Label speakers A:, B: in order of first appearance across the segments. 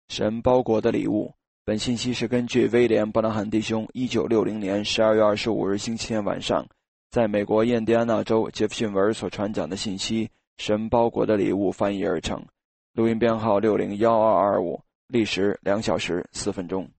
A: 神包裹的礼物。本信息是根据威廉·伯纳汉弟兄1960年12月25日星期天晚上，在美国印第安纳州杰弗逊维尔所传讲的信息《神包裹的礼物》翻译而成。录音编号601225，历时2小时4分钟。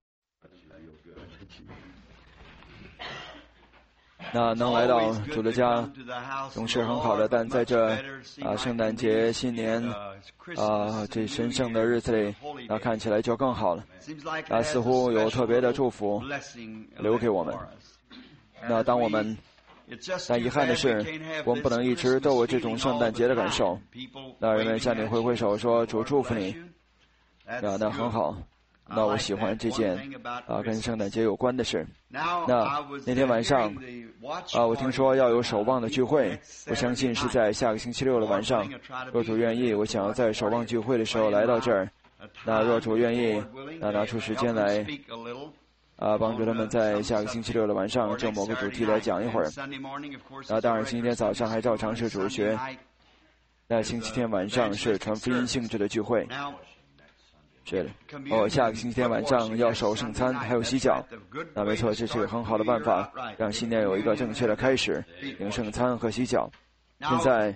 A: 那能来到主的家总是很好的，但在这圣诞节、新年这神圣的日子里，看起来就更好了。似乎有特别的祝福留给我们。那当我们但遗憾的是，我们不能一直都有这种圣诞节的感受。那人们向你挥挥手说主祝福你，那很好。那我喜欢这件跟圣诞节有关的事。那天晚上我听说要有守望的聚会，我相信是在下个星期六的晚上。若主愿意，我想要在守望聚会的时候来到这儿。那若主愿意，那拿出时间来帮助他们在下个星期六的晚上就某个主题来讲一会儿。当然今天早上还照常是主日学。那星期天晚上是传福音性质的聚会。是的，下个星期天晚上要守圣餐，还有洗脚。那没错，这是个很好的办法，让新年有一个正确的开始，领圣餐和洗脚。现在，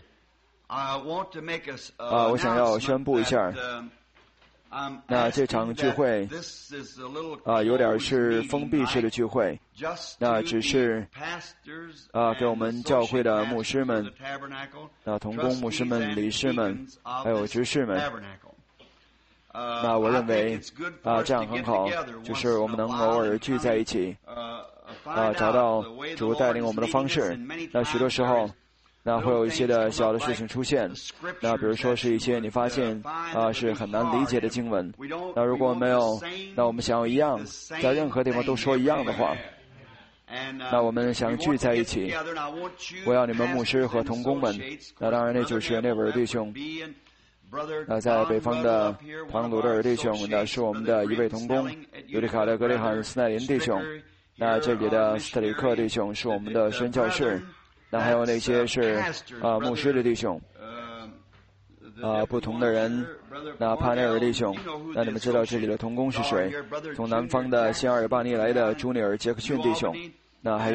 A: 我想要宣布一下，那这场聚会有点是封闭式的聚会，那只是给我们教会的牧师们、同工牧师们、理事们，还有执事们。那我认为这样很好，就是我们能偶尔聚在一起，找到主带领我们的方式。那许多时候，那会有一些的小的事情出现。那比如说是一些你发现是很难理解的经文。那如果没有，那我们想要一样，在任何地方都说一样的话。那我们想聚在一起，我要你们牧师和同工们。那当然那就是那位弟兄。在北方的唐鲁德尔弟兄，那是我们的一位同工；尤里卡的格里汉斯奈林弟兄，那这里的斯特里克弟兄是我们的宣教士，那还有那些是牧师的弟兄，不同的人。那帕内尔弟兄，那你们知道这里的同工是谁？从南方的新阿尔巴尼来的朱尼尔·杰克逊弟兄，那还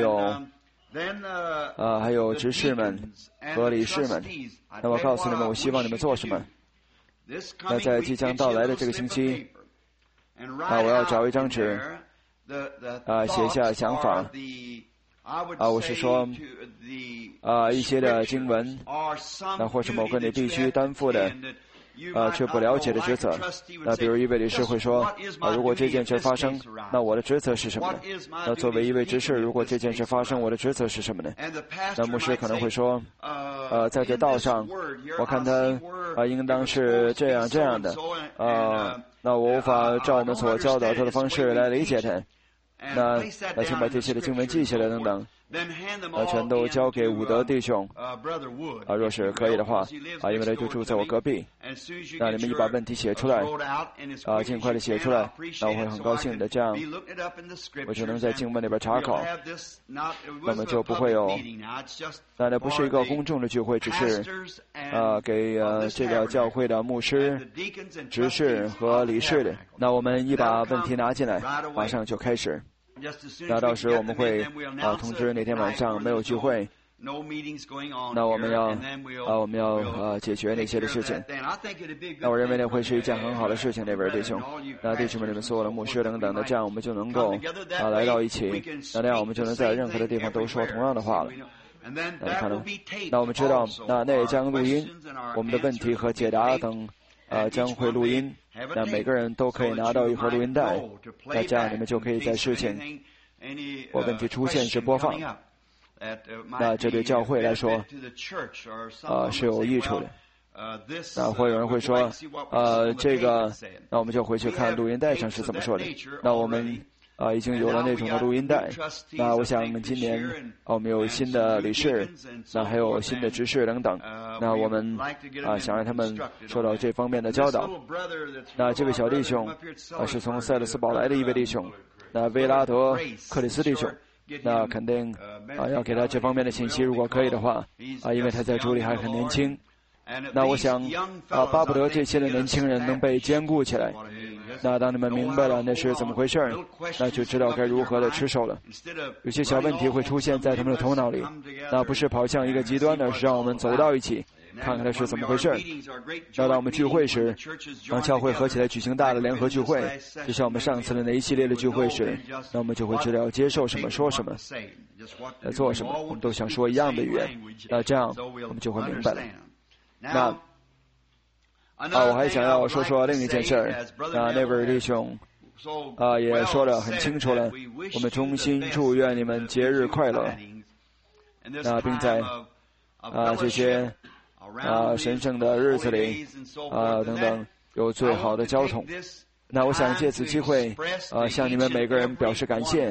A: 有执事们和理事们。那我告诉你们，我希望你们做什么？那在即将到来的这个星期，我要找一张纸，写下想法。我是说，一些的经文，那或是某个你必须担负的，却不了解的职责。那比如一位理事会说，如果这件事发生，那我的职责是什么呢？那作为一位执事，如果这件事发生，我的职责是什么呢？那牧师可能会说，在这道上，我看他应当是这样的，那我无法照我们所教导他的方式来理解他。那请把这些的经文记下来等等，全都交给伍德弟兄。若是可以的话，因为他就住在我隔壁。那你们一把问题写出来，尽快的写出来，那我会很高兴的，这样我就能在经文里边查考，那么就不会有。那不是一个公众的聚会，只是给这个教会的牧师、执事和理事的。那我们一把问题拿进来，马上就开始。那到时我们会通知那天晚上没有聚会。那我们要解决那些的事情。那我认为那会是一件很好的事情，那位弟兄。那弟兄们，你们所有的牧师等等的，这样我们就能够来到一起。那样我们就能在任何的地方都说同样的话了。那我们知道，那也将录音，我们的问题和解答等将会录音。那每个人都可以拿到一盒录音带。那这样你们就可以在事情或问题出现时播放。那这对教会来说是有益处的。那会有人会说这个，那我们就回去看录音带上是怎么说的。那我们已经有了那种的录音带。那我想今年我们有新的理事，那还有新的执事等等。那我们想让他们受到这方面的教导。那这位小弟兄是从塞勒斯堡来的一位弟兄，那威拉德克里斯弟兄。那肯定要给他这方面的信息，如果可以的话因为他在主里还很年轻。那我想巴不得这些的年轻人能被兼顾起来。 那当你们明白了那是怎么回事，那就知道该如何的持守了。有些小问题会出现在他们的头脑里，那不是跑向一个极端，而是让我们走到一起，看看它是怎么回事。要当我们聚会时，让教会合起来举行大的联合聚会，就像我们上次的那一系列的聚会时，那我们就会知道要接受什么、说什么、做什么，我们都想说一样的语言，那这样我们就会明白了。那我还想要说说另一件事儿。那位弟兄也说得很清楚了，我们衷心祝愿你们节日快乐。并在这些神圣的日子里等等有最好的交通。那我想借此机会向你们每个人表示感谢。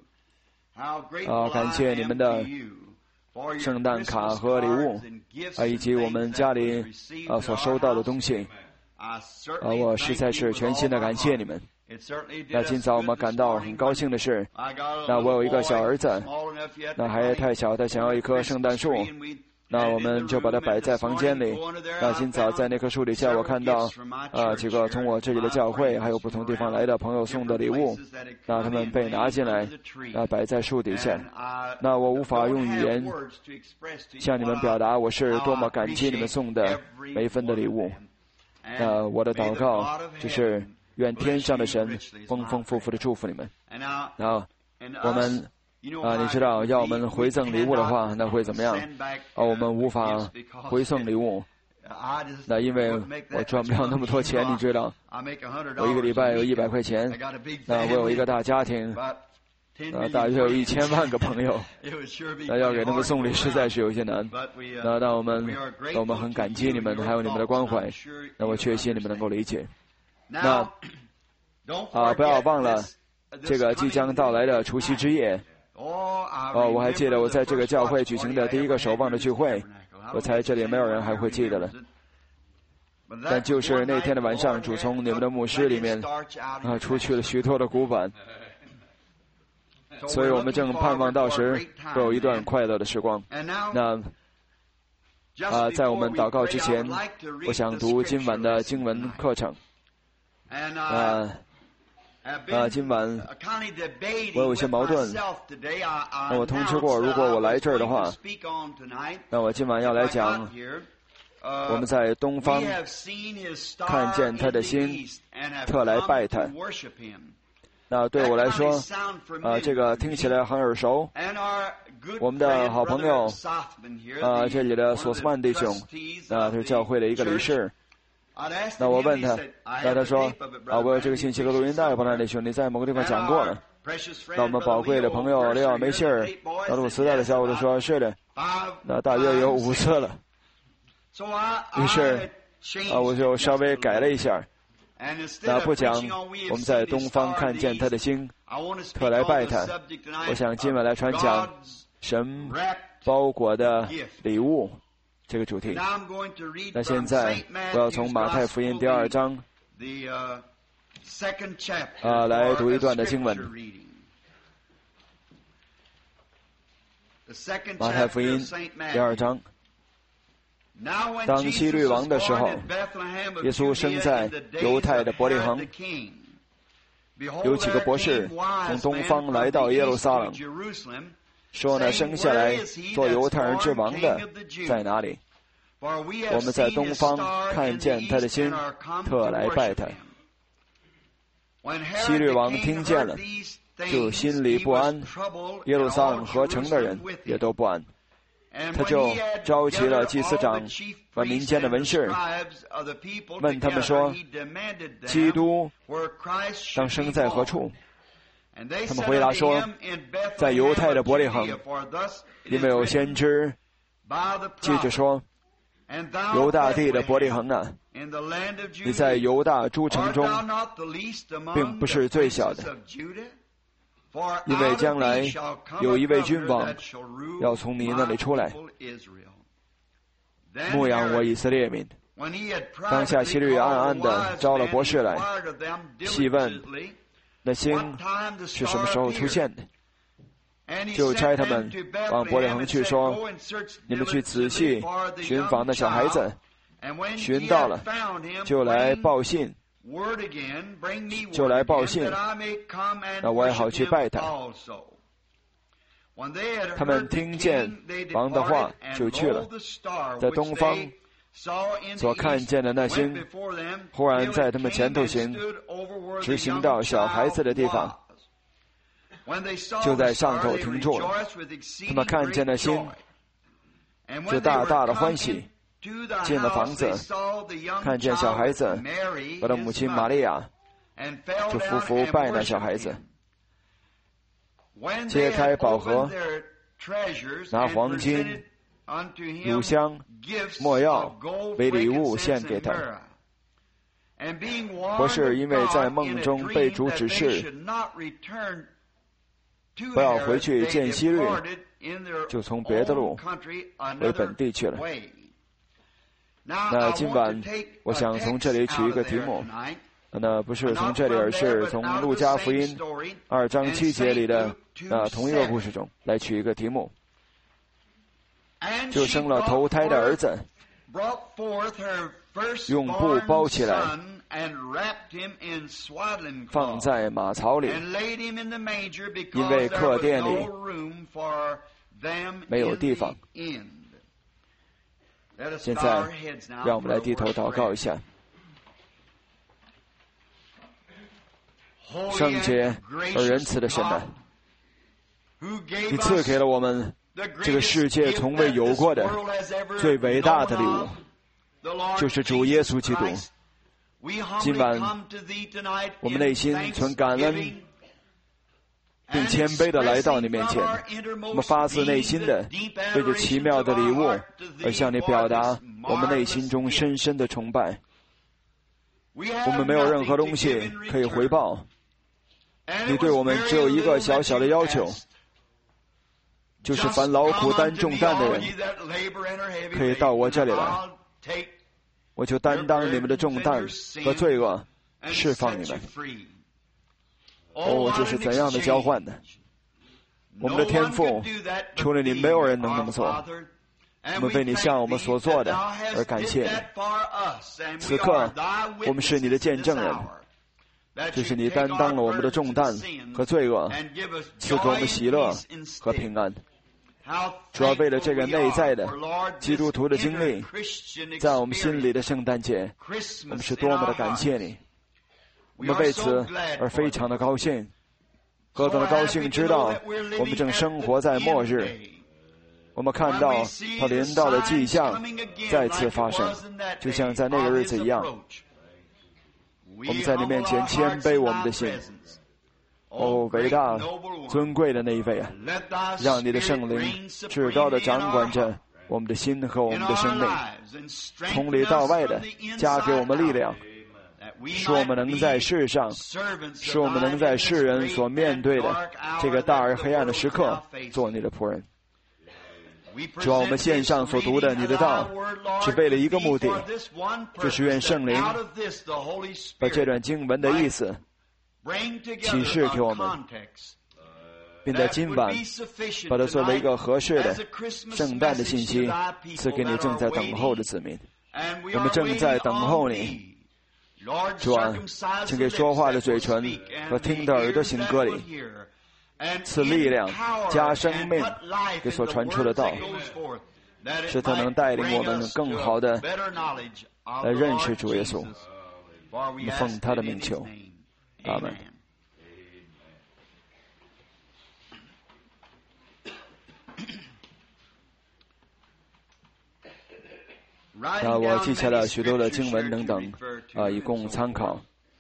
A: 感谢你们的圣诞卡和礼物以及我们家里所收到的东西。我实在是全心的感谢你们。那今早我们感到很高兴的是，那我有一个小儿子，那还太小，他想要一棵圣诞树，那我们就把它摆在房间里。那今早在那棵树底下，我看到几个从我这里的教会还有不同地方来的朋友送的礼物，那他们被拿进来，摆在树底下。那我无法用语言向你们表达我是多么感激你们送的每一份的礼物。我的祷告就是愿天上的神丰丰富富的祝福你们。我们你知道要我们回赠礼物的话，那会怎么样？我们无法回送礼物，那因为我赚不了那么多钱，你知道，我一个礼拜有100块钱，那我有一个大家庭，大约有1000万个朋友，那要给他们送礼实在是有些难。那我们很感激你们，还有你们的关怀，那我确信你们能够理解。那不要忘了这个即将到来的除夕之夜。我还记得我在这个教会举行的第一个守望的聚会，我猜这里没有人还会记得了。但就是那天的晚上，主从你们的牧师里面除去了许多的古板，所以我们正盼望到时会有一段快乐的时光。那在我们祷告之前，我想读今晚的经文课程。今晚我有一些矛盾，那我通知过，如果我来这儿的话，那我今晚要来讲我们在东方看见他的心，特来拜他。那对我来说这个听起来很耳熟。我们的好朋友这里的索斯曼弟兄，他是教会的一个理事。那我问他，那他说我有这个信息和录音带，伯南弟兄你在某个地方讲过了。那我们宝贵的朋友利奥梅希尔那录磁带的小伙子说是的，那大约有5次了。于是我就稍微改了一下，那不讲我们在东方看见他的心，特来拜他。我想今晚来传讲神包裹的礼物这个主题。那现在我要从马太福音第2章来读一段的经文。马太福音第2章。当希律王的时候，耶稣生在犹太的伯利恒。有几个博士从东方来到耶路撒冷，说呢，生下来做犹太人之王的在哪里？我们在东方看见他的心，特来拜他。希律王听见了，就心里不安，耶路撒冷和城的人也都不安。他就召集了祭司长和民间的文士，问他们说，基督当生在何处？他们回答说，在犹太的伯利恒，因为有先知记着说，犹大地的伯利恒啊，你在犹大诸城中并不是最小的，因为将来有一位君王要从你那里出来，牧养我以色列民。当下希律暗暗地招了博士来，细问那星是什么时候出现的，就差他们往伯利恒去，说，你们去仔细寻访那小孩子，寻到了就来报信就来报信，那我也好去拜他。他们听见王的话，就去了。在东方所看见的那星，忽然在他们前头行，直行到小孩子的地方，就在上头停住了。他们看见那星，就大大的欢喜。进了房子，看见小孩子和他母亲玛利亚，就匍匐拜那小孩子，揭开宝盒，拿黄金、乳香、没药为礼物献给他。不是因为在梦中被主指示不要回去见希律，就从别的路回本地去了。那今晚我想从这里取一个题目，那不是从这里，而是从路加福音2章7节里的同一个故事中来取一个题目，就生了头胎的儿子，用布包起来，放在马槽里，因为客店里没有地方。现在让我们来低头祷告一下。圣洁而仁慈的神啊，你赐给了我们这个世界从未有过的最伟大的礼物，就是主耶稣基督。今晚我们内心存感恩并谦卑地来到你面前，我们发自内心的为这奇妙的礼物而向你表达我们内心中深深的崇拜。我们没有任何东西可以回报，你对我们只有一个小小的要求，就是凡劳苦担重担的人可以到我这里来，我就担当你们的重担和罪恶，释放你们。这是怎样的交换呢？我们的天父除了你，没有人能那么做。我们为你向我们所做的而感谢你。此刻我们是你的见证人，就是你担当了我们的重担和罪恶，赐给我们喜乐和平安。主要为了这个内在的基督徒的经历，在我们心里的圣诞节，我们是多么的感谢你。我们为此而非常的高兴，何等的高兴知道我们正生活在末日，我们看到他临到的迹象再次发生，就像在那个日子一样。我们在你面前谦卑我们的心。伟大尊贵的那一位啊，让你的圣灵至高的掌管着我们的心和我们的生命，从里到外的加给我们力量，使我们能在世上，使我们能在世人所面对的这个大而黑暗的时刻做你的仆人。主啊，我们线上所读的你的道是为了一个目的，就是愿圣灵把这段经文的意思启示给我们，并在今晚把它作为一个合适的圣诞的信息赐给你正在等候的子民。我们正在等候你，主啊，请给说话的嘴唇和听的耳朵行割礼，赐力量加生命给所传出的道，使它能带领我们更好的来认识主耶稣。我们奉他的名求，阿们。我记下了许多的经文等等，以供参考。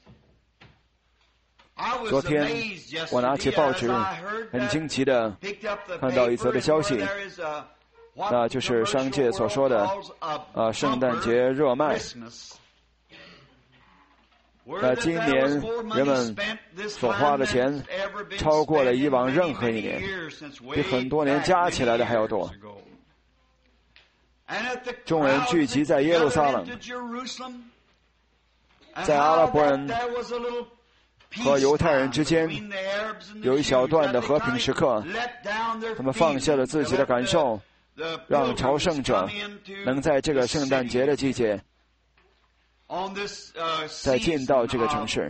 A: 昨天我拿起报纸，很惊奇的看到一则的消息，那就是商界所说的圣诞节热卖。今年人们所花的钱超过了以往任何一年，比很多年加起来的还要多。众人聚集在耶路撒冷，在阿拉伯人和犹太人之间有一小段的和平时刻，他们放下了自己的感受，让朝圣者能在这个圣诞节的季节再进到这个城市。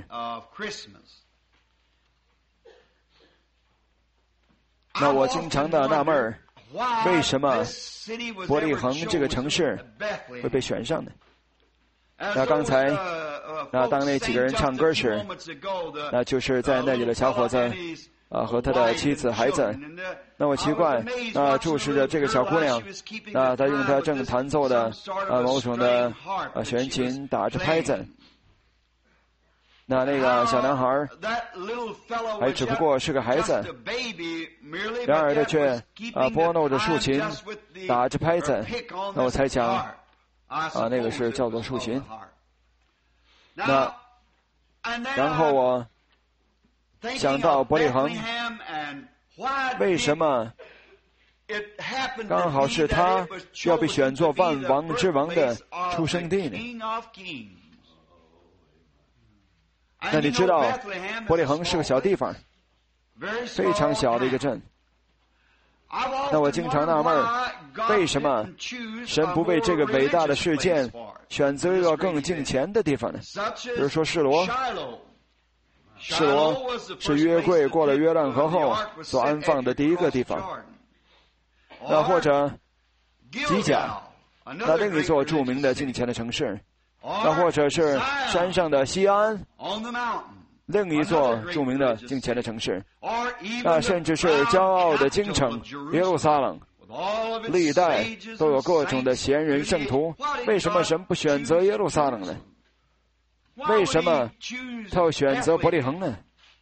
A: 那我经常的纳闷儿，为什么伯利恒这个城市会被选上呢？那刚才，当那几个人唱歌时，那就是在那里的小伙子，和他的妻子孩子。那我奇怪，注视着这个小姑娘，她用她正弹奏的某种的弦琴打着拍子。那个小男孩还只不过是个孩子，然而他却拨弄着竖琴，打着拍子。那我猜想，那个是叫做竖琴。那然后我想到伯利恒，为什么刚好是他要被选作万王之王的出生地呢？那你知道，伯利恒是个小地方，非常小的一个镇。那我经常纳闷，为什么神不为这个伟大的事件选择一个更敬虔的地方呢？比如说示罗。示罗是约柜过了约旦河后所安放的第一个地方。那或者基甲，那另一座著名的敬虔的城市。那或者是山上的西安，另一座著名的敬虔的城市。那甚至是骄傲的京城耶路撒冷，历代都有各种的贤人圣徒。为什么神不选择耶路撒冷呢？为什么他要选择伯利恒呢？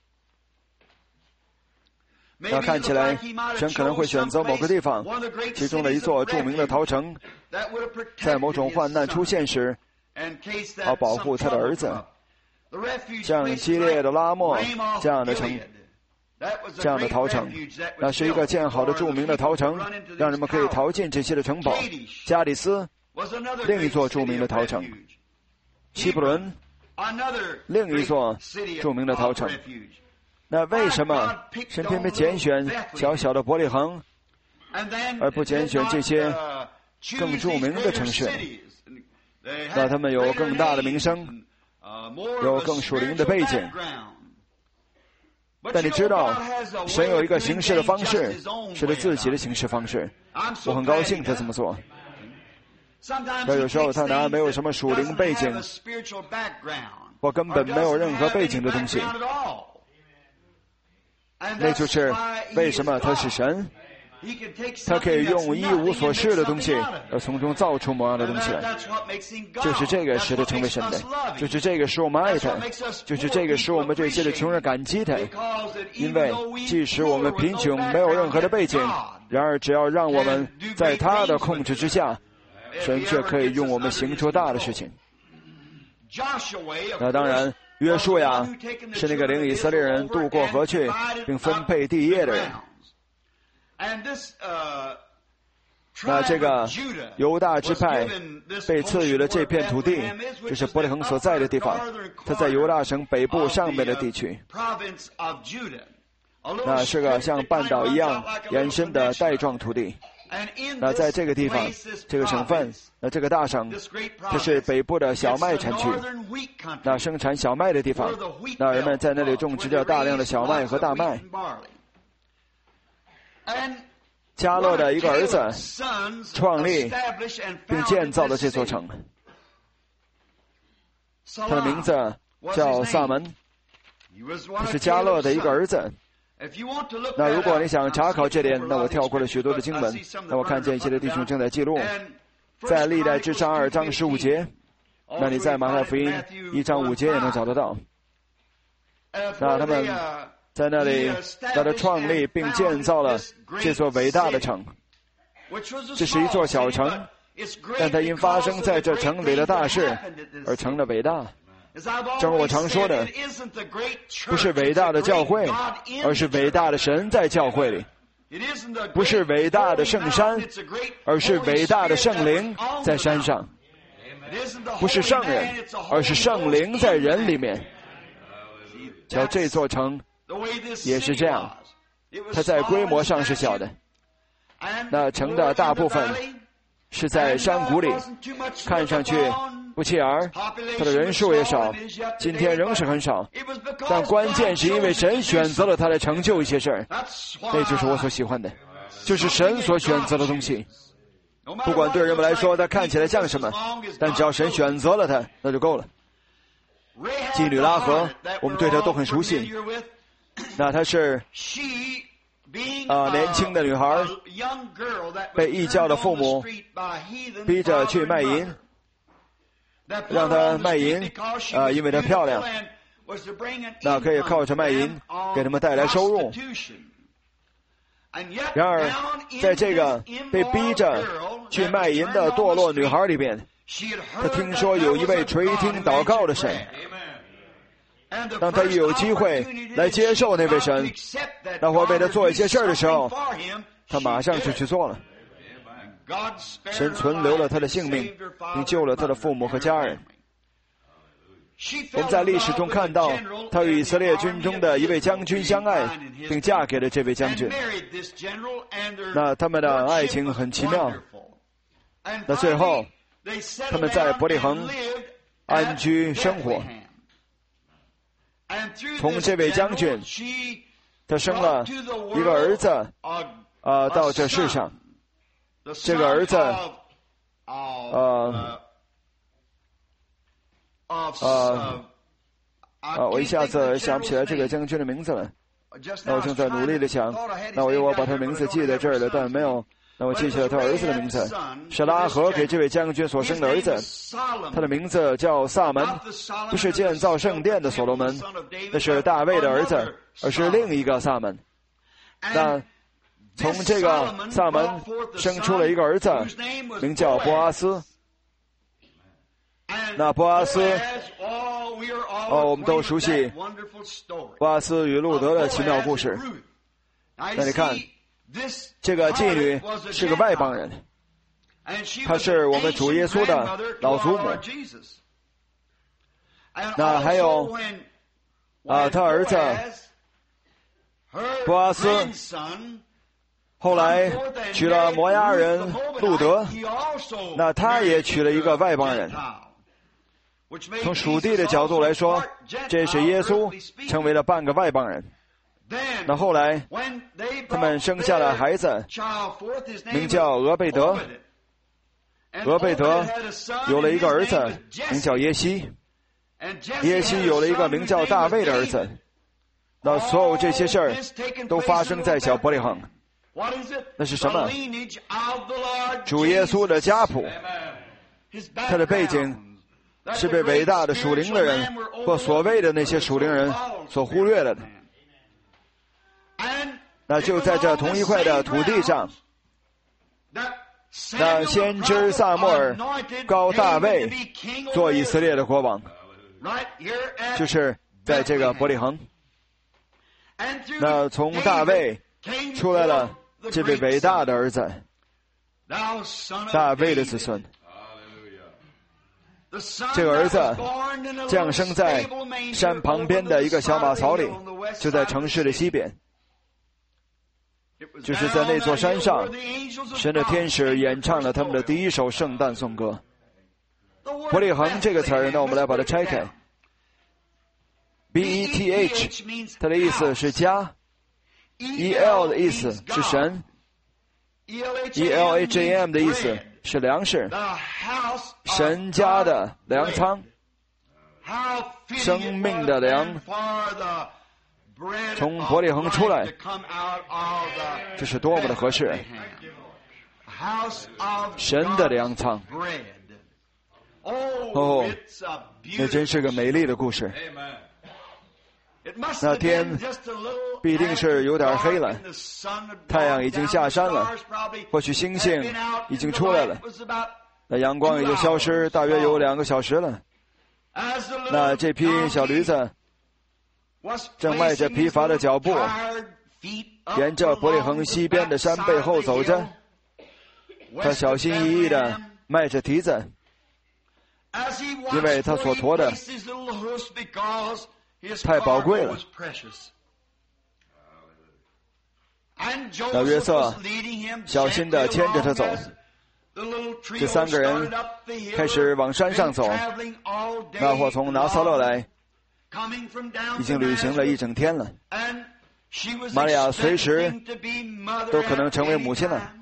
A: 那看起来神可能会选择某个地方，其中的一座著名的陶城，在某种患难出现时好保护他的儿子，像基列的拉莫这样的城，这样的陶城，那是一个建好的著名的陶城，让人们可以逃进这些的城堡。加里斯，另一座著名的陶城。希伯伦，另一座著名的陶城。那为什么神偏偏拣选小小的伯利恒，而不拣选这些更著名的城市？那他们有更大的名声，有更属灵的背景。但你知道，神有一个行事的方式，是他自己的行事方式。我很高兴他这么做。但有时候他拿没有什么属灵背景，或根本没有任何背景的东西，那就是为什么他是神。他可以用一无所事的东西，而从中造出某样的东西来。就是这个使他成为神的，就是这个使我们爱他，就是这个使我们这些的穷人感激他。因为即使我们贫穷，没有任何的背景，然而只要让我们在他的控制之下，神却可以用我们行出大的事情。那当然，约书亚是那个领以色列人渡过河去并分配地业的人。那这个犹大支派被赐予了这片土地，这是伯利恒所在的地方，它在犹大省北部上面的地区。那是个像半岛一样延伸的带状土地。那在这个地方，这个省份，这个大省，这是北部的小麦产区，那生产小麦的地方，那人们在那里种植着大量的小麦和大麦。迦勒的一个儿子创立并建造了这座城，他的名字叫撒门，这是迦勒的一个儿子。那如果你想查考这点，那我跳过了许多的经文。那我看见一些的弟兄正在记录，在历代志上2章15节，那你在马太福音1章5节也能找得到。那他们在那里，他创立并建造了这座伟大的城。这是一座小城，但它因发生在这城里的大事而成了伟大。正如我常说的，不是伟大的教会，而是伟大的神在教会里；不是伟大的圣山，而是伟大的圣灵在山上；不是圣人，而是圣灵在人里面。瞧，这座城也是这样，它在规模上是小的，那城的大部分是在山谷里，看上去不起眼，他的人数也少，今天仍是很少。但关键是因为神选择了他来成就一些事儿，那就是我所喜欢的，就是神所选择的东西。不管对人们来说他看起来像什么，但只要神选择了他，那就够了。妓女拉合，我们对她都很熟悉。那她是年轻的女孩，被异教的父母逼着去卖淫，让她卖淫因为她漂亮，那可以靠着卖淫给他们带来收入。然而在这个被逼着去卖淫的堕落女孩里边，她听说有一位垂听祷告的神，当她一有机会来接受那位神，那会为她做一些事儿的时候，她马上就去做了。神存留了她的性命，并救了她的父母和家人。我们在历史中看到，她与以色列军中的一位将军相爱，并嫁给了这位将军。那他们的爱情很奇妙。那最后，他们在伯利恒安居生活。从这位将军，他生了一个儿子，到这世上。这个儿子，我一下子想不起来这个将军的名字了。那我正在努力的想，那我把他的名字记在这儿了，但没有。那我记起了他儿子的名字，是拉合给这位将军所生的儿子，他的名字叫撒门，不是建造圣殿的所罗门，那是大卫的儿子，而是另一个撒门。那从这个撒门生出了一个儿子，名叫波阿斯。那波阿斯，我们都熟悉波阿斯与路德的奇妙故事。那你看，这个妓女是个外邦人，她是我们主耶稣的老祖母。那还有他儿子波阿斯后来娶了摩押人路德，那他也娶了一个外邦人。从属地的角度来说，这是耶稣成为了半个外邦人。那后来他们生下了孩子，名叫俄贝德。俄贝德有了一个儿子，名叫耶西。耶西有了一个名叫大卫的儿子。那所有这些事儿都发生在小伯利恒。那是什么？主耶稣的家谱。他的背景是被伟大的属灵的人或所谓的那些属灵人所忽略了的。那就在这同一块的土地上，那先知撒母耳膏大卫做以色列的国王，就是在这个伯利恒。那从大卫出来了这位伟大的儿子，大卫的子孙。这个儿子降生在山旁边的一个小马槽里，就在城市的西边。就是在那座山上，神的天使演唱了他们的第一首圣诞颂歌。伯利恒这个词儿，那我们来把它拆开。BETH， 它的意思是家。EL 的意思是神。ELHAM 的意思是粮食。神家的粮仓，生命的粮从伯利恒出来，这是多么的合适！神的粮仓，那真是个美丽的故事。那天必定是有点黑了，太阳已经下山了，或许星星已经出来了，那阳光已经消失大约有2个小时了。那这匹小驴子正迈着疲乏的脚步，沿着伯利恒西边的山背后走着。他小心翼翼地迈着蹄子，因为他所驮的太宝贵了。那约瑟小心地牵着他走， 这3个人开始往山上走。那货从拿撒勒来，已经旅行了一整天了。玛利亚随时都可能成为母亲了。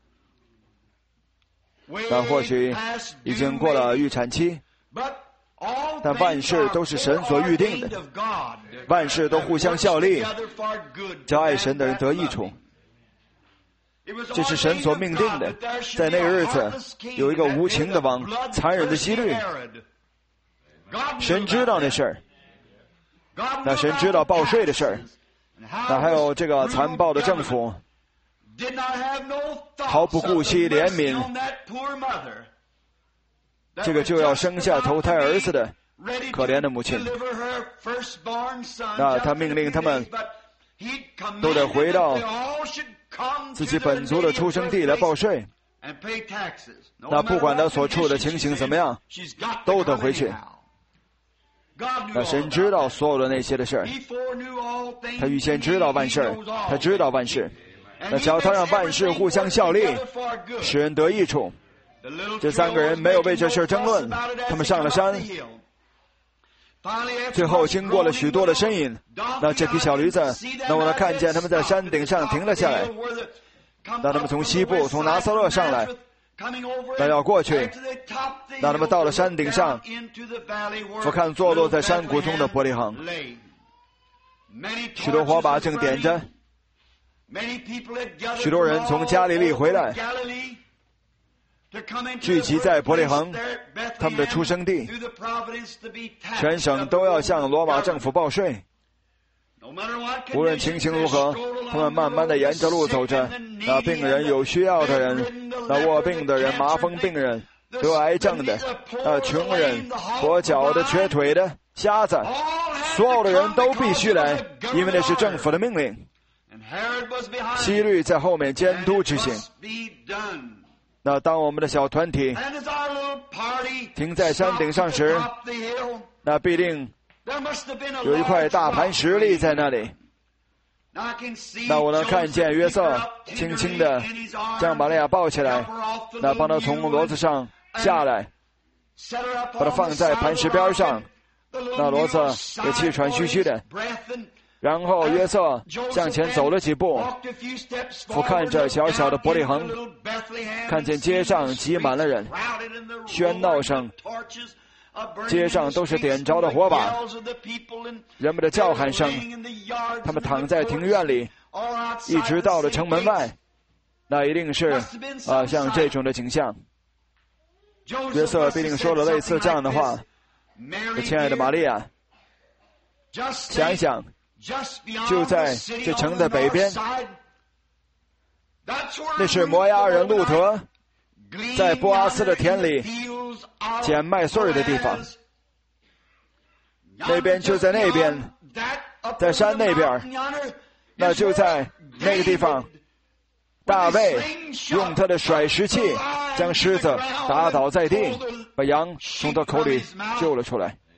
A: 但或许已经过了预产期，但万事都是神所预定的，万事都互相效力，叫爱神的人得益处。这是神所命定的。在那个日子，有一个无情的王，残忍的希律。神知道那事儿，那神知道报税的事儿，那还有这个残暴的政府，毫不顾惜怜悯这个就要生下头胎儿子的可怜的母亲。那他命令他们都得回到自己本族的出生地来报税。那不管他所处的情形怎么样，都得回去。那神知道所有的那些的事儿，他预先知道万事，他知道万事。那只要他让万事互相效力，使人得益处。这3个人没有为这事争论，他们上了山。最后经过了许多的呻吟，那这匹小驴子，那我看见他们在山顶上停了下来。那他们从西部从拿撒勒上来，那要过去，那他们到了山顶上，俯瞰坐落在山谷中的伯利恒。许多火把正点着，许多人从加利利回来，聚集在伯利恒，他们的出生地。全省都要向罗马政府报税。无论情形如何，他们慢慢地沿着路走着。那病人、有需要的人，那卧病的人、麻风病人、得癌症的、那穷人、跛脚的、瘸腿的、瞎子，所有的人都必须来，因为那是政府的命令。希律在后面监督执行。那当我们的小团体停在山顶上时，那必定有一块大磐石立在那里。那我能看见约瑟轻轻地将玛利亚抱起来，那帮他从骡子上下来，把他放在磐石边上。那骡子也气喘吁吁的。然后约瑟向前走了几步，俯瞰着小小的伯利恒，看见街上挤满了人，喧闹声，街上都是点着的火把，人们的叫喊声。他们躺在庭院里，一直到了城门外。那一定是像这种的景象。约瑟必定说了类似这样的话：亲爱的玛利亚，想一想，就在这城的北边，那是摩押人路德在波阿斯的田里捡麦穗的地方。那边就在那边，在山那边，那就在那个地方，大卫用他的甩石器将狮子打倒在地，把羊从他口里救了出来。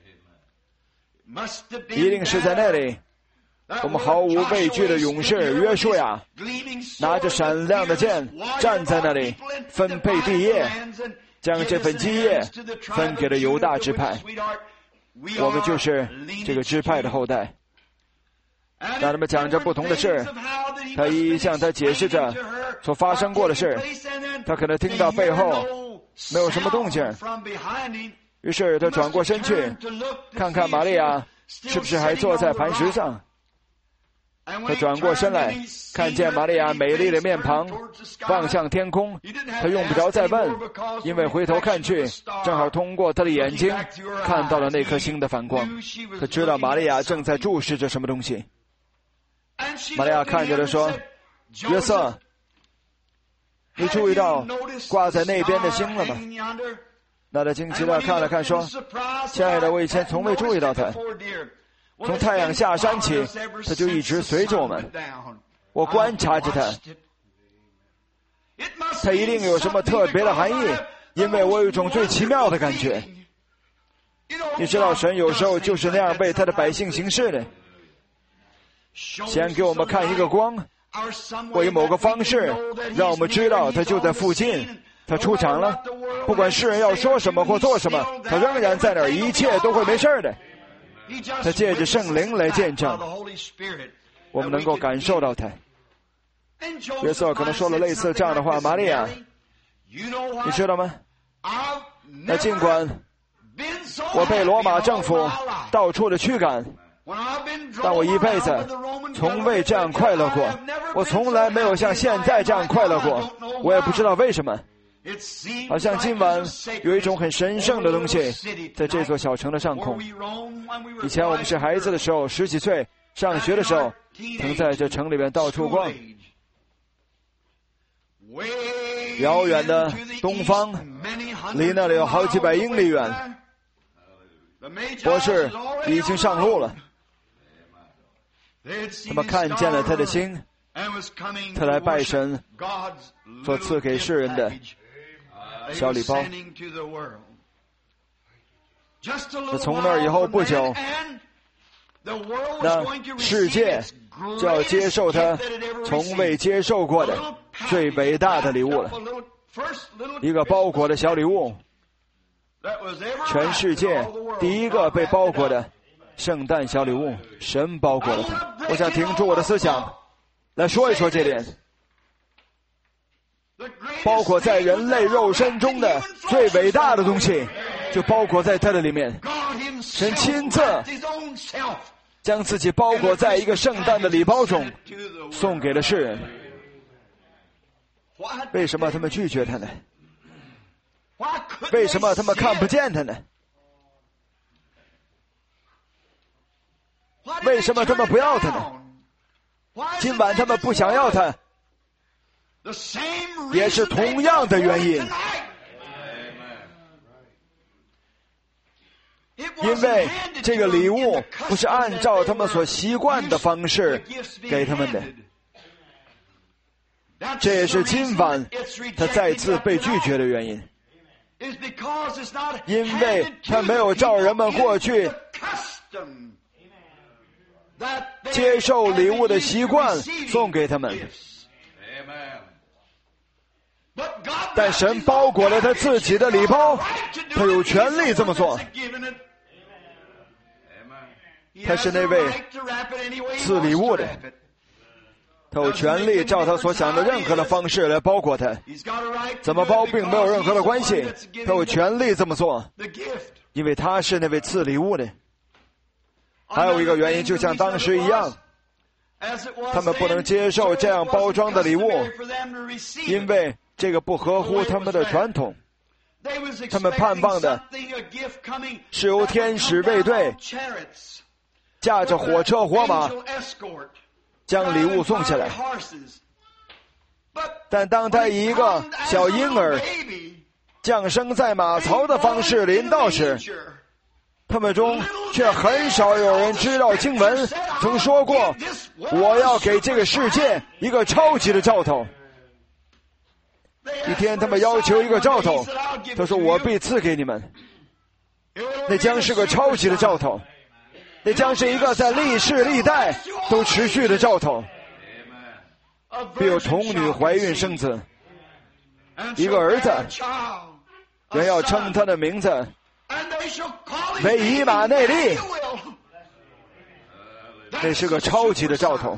A: 一定是在那里，我们毫无畏惧的勇士约书亚拿着闪亮的剑站在那里，分配地业，将这份基业分给了犹大支派。我们就是这个支派的后代。让他们讲着不同的事，他一一向他解释着所发生过的事。他可能听到背后没有什么动静，于是他转过身去看看玛利亚是不是还坐在磐石上。他转过身来，看见玛利亚美丽的面庞望向天空。他用不着再问，因为回头看去，正好通过他的眼睛看到了那颗星的反光。他知道玛利亚正在注视着什么东西。玛利亚看着他说：约瑟，你注意到挂在那边的星了吗？那他惊奇地看了看说：亲爱的，我以前从未注意到他。从太阳下山起，他就一直随着我们。我观察着他，他一定有什么特别的含义，因为我有一种最奇妙的感觉。你知道，神有时候就是那样为他的百姓行事的，先给我们看一个光，或以某个方式让我们知道他就在附近， 他出场了，不管世人要说什么或做什么，他仍然在那儿，一切都会没事的。他借着圣灵来见证，我们能够感受到他。约瑟可能说了类似这样的话：玛利亚，你知道吗？那尽管我被罗马政府到处的驱赶，但我一辈子从未这样快乐过。我从来没有像现在这样快乐过，我也不知道为什么。好像今晚有一种很神圣的东西在这座小城的上空。以前我们是孩子的时候，10几岁上学的时候，曾在这城里面到处逛。遥远的东方，离那里有好几百英里远。博士已经上路了，他们看见了他的心，他来拜神所赐给世人的小礼包。那从那以后不久，那世界就要接受他从未接受过的最伟大的礼物了，一个包裹的小礼物，全世界第一个被包裹的圣诞小礼物，神包裹了他。我想停住我的思想来说一说这点。包裹在人类肉身中的最伟大的东西，就包裹在他的里面。神亲自将自己包裹在一个圣诞的礼包中，送给了世人。为什么他们拒绝他呢？为什么他们看不见他呢？为什么他们不要他呢？今晚他们不想要他，也是同样的原因。因为这个礼物不是按照他们所习惯的方式给他们的，这也是今晚他再次被拒绝的原因。因为他没有照人们过去接受礼物的习惯送给他们，但神包裹了他自己的礼包，他有权利这么做。他是那位赐礼物的，他有权利照他所想的任何的方式来包裹他。怎么包并没有任何的关系，他有权利这么做，因为他是那位赐礼物的。还有一个原因，就像当时一样，他们不能接受这样包装的礼物，因为这个不合乎他们的传统。他们盼望的是由天使卫队驾着火车火马将礼物送下来。但当他以一个小婴儿降生在马槽的方式临到时，他们中却很少有人知道经文曾说过，我要给这个世界一个超级的兆头。一天他们要求一个兆头，他说我必赐给你们，那将是个超级的兆头，那将是一个在历世历代都持续的兆头。必有童女怀孕生子，一个儿子，人要称他的名字为以马内利。那是个超级的兆头，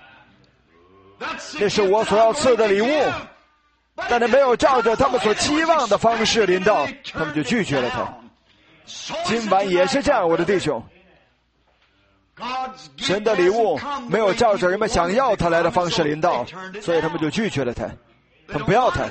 A: 那是我所要赐的礼物，但他没有照着他们所期望的方式临到，他们就拒绝了他。今晚也是这样，我的弟兄，神的礼物没有照着人们想要他来的方式临到，所以他们就拒绝了他。他们不要他，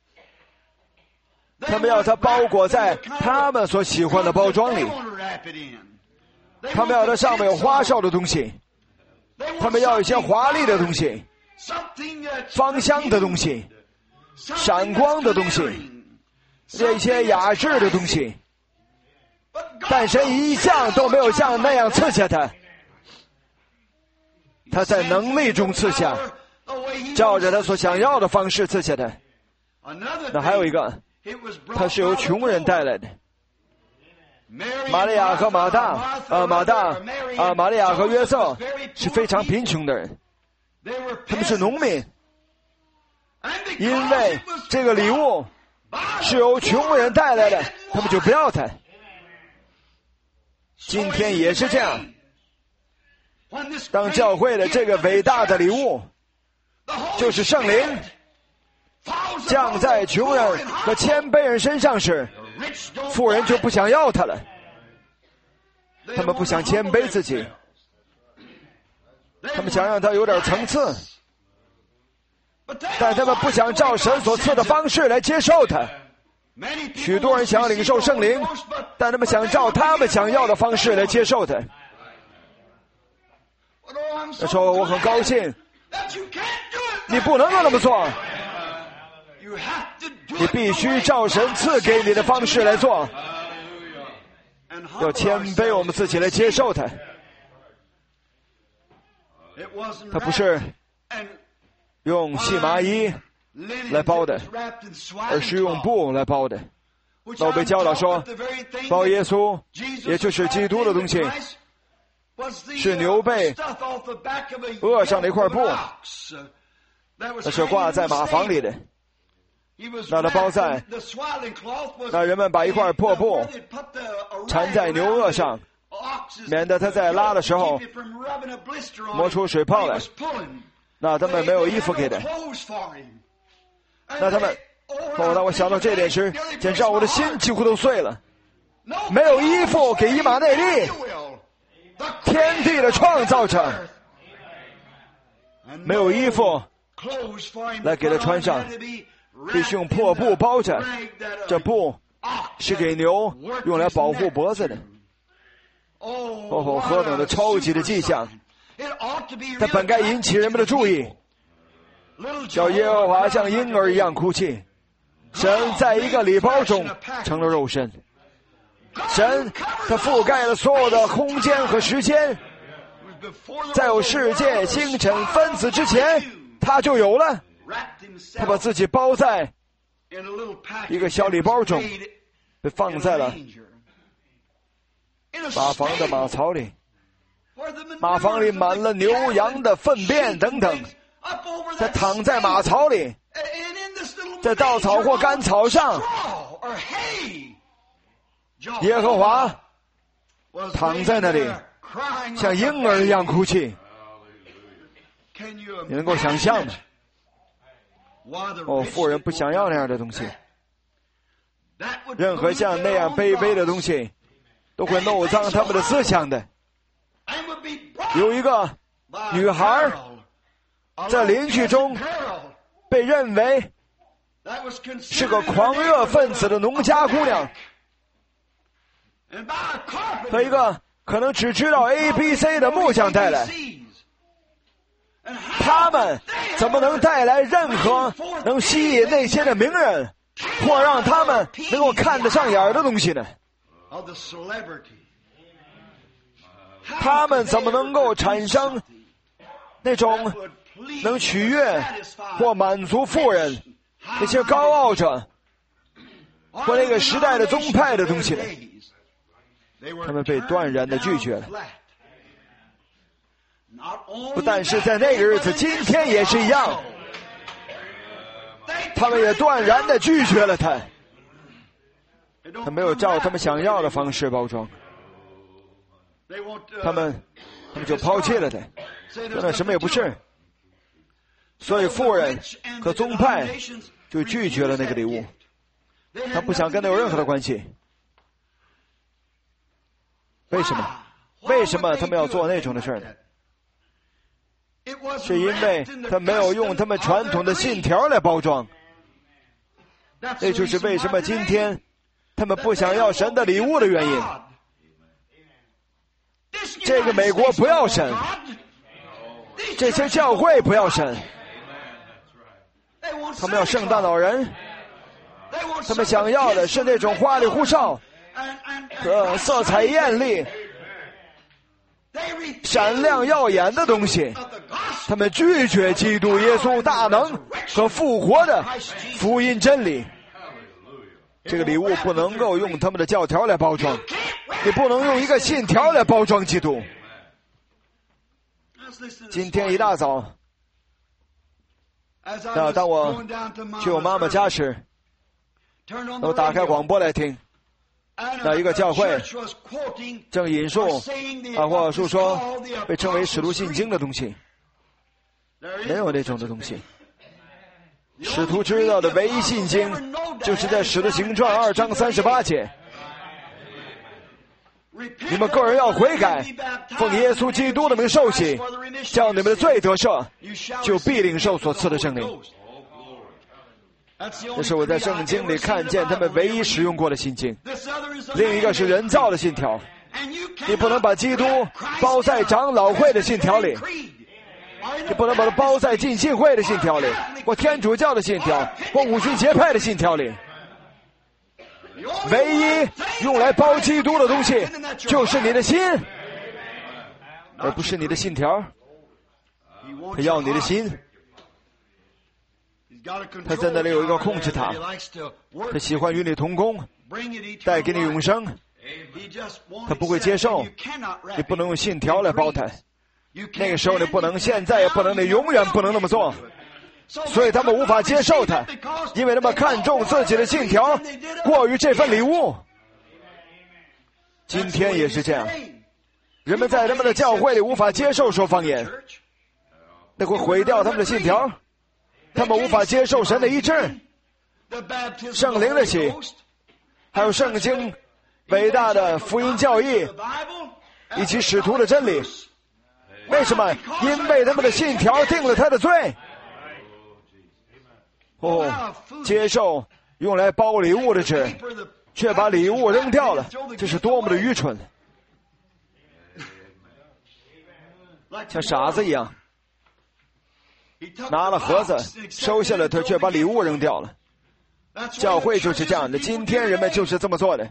A: 他们要他包裹在他们所喜欢的包装里，他们要它上面有花哨的东西，他们要一些华丽的东西，芳香的东西，闪光的东西，这些雅致的东西。但神一向都没有像那样赐下他，他在能力中赐下，照着他所想要的方式赐下他。那还有一个，他是由穷人带来的。玛利亚和玛利亚和约瑟是非常贫穷的人，他们是农民。因为这个礼物是由穷人带来的，他们就不要它。今天也是这样。当教会的这个伟大的礼物，就是圣灵，降在穷人和谦卑人身上时，富人就不想要它了。他们不想谦卑自己，他们想让它有点层次，但他们不想照神所赐的方式来接受它。许多人想领受圣灵，但他们想照他们想要的方式来接受它。他说我很高兴，你不能够那么做，你必须照神赐给你的方式来做，要谦卑我们自己来接受它。它不是用细麻衣来包的，而是用布来包的。老被教导说，包耶稣也就是基督的东西，是牛背额上的一块布，那是挂在马房里的，那它包在，那人们把一块破布缠在牛额上，免得他在拉的时候磨出水泡来。那他们没有衣服给的，那他们当我想到这点时，简直让我的心几乎都碎了。没有衣服给以马内利，天地的创造者，没有衣服来给他穿上，必须用破布包着。这布是给牛用来保护脖子的。何等的超级的迹象！它本该引起人们的注意，叫耶和华像婴儿一样哭泣。神在一个礼包中成了肉身，神他覆盖了所有的空间和时间，在有世界星辰分子之前他就有了。他把自己包在一个小礼包中，被放在了马房的马槽里，马房里满了牛羊的粪便等等。他躺在马槽里，在稻草或干草上，耶和华躺在那里像婴儿一样哭泣。你能够想象吗？富人不想要那样的东西，任何像那样卑微的东西都会弄脏他们的思想的。有一个女孩在邻居中被认为是个狂热分子的农家姑娘，和一个可能只知道 ABC 的木匠带来，他们怎么能带来任何能吸引那些的名人或让他们能够看得上眼的东西呢？他们怎么能够产生那种能取悦或满足富人那些高傲者或那个时代的宗派的东西呢？他们被断然的拒绝了。不但是在那个日子，今天也是一样，他们也断然的拒绝了他。他没有照他们想要的方式包装，他们就抛弃了他，那什么也不是。所以富人和宗派就拒绝了那个礼物，他不想跟他有任何的关系。为什么？为什么他们要做那种的事呢？是因为他没有用他们传统的信条来包装。那就是为什么今天他们不想要神的礼物的原因。这个美国不要神，这些教会不要神，他们要圣诞老人，他们想要的是那种花里胡哨和色彩艳丽闪亮耀眼的东西。他们拒绝基督耶稣大能和复活的福音真理。这个礼物不能够用他们的教条来包装，你不能用一个信条来包装基督。今天一大早，当我去我妈妈家时， 都打开广播来听。那一个教会正引述或述说被称为使徒信经的东西，没有那种的东西。使徒知道的唯一信经就是在使徒行传2章38节，你们个人要悔改，奉耶稣基督的名受洗，叫你们的罪得赦，就必领受所赐的圣灵。这是我在圣经里看见他们唯一使用过的信经。另一个是人造的信条，你不能把基督包在长老会的信条里，你不能把它包在浸信会的信条里，或天主教的信条，或五旬节派的信条里。唯一用来包基督的东西就是你的心，而不是你的信条。他要你的心，他在那里有一个控制塔，他喜欢与你同工，带给你永生。他不会接受，你不能用信条来包他。那个时候你不能，现在也不能，你永远不能那么做。所以他们无法接受他，因为他们看重自己的信条过于这份礼物。今天也是这样，人们在他们的教会里无法接受说方言，那会毁掉他们的信条。他们无法接受神的医治、圣灵的洗，还有圣经伟大的福音教义以及使徒的真理。为什么？因为他们的信条定了他的罪。接受用来包礼物的纸，却把礼物扔掉了，这是多么的愚蠢，像傻子一样。拿了盒子，收下了它，却把礼物扔掉了。教会就是这样的，今天人们就是这么做的。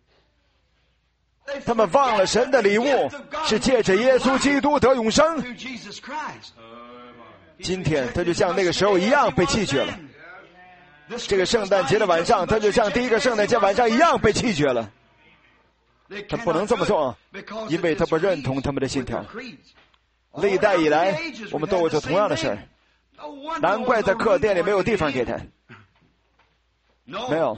A: 他们忘了神的礼物是借着耶稣基督得永生。今天他就像那个时候一样被弃绝了。这个圣诞节的晚上，他就像第一个圣诞节晚上一样被弃绝了。他不能这么做，因为他不认同他们的信条。历代以来，我们都有这同样的事儿。难怪在客店里没有地方给他。没有，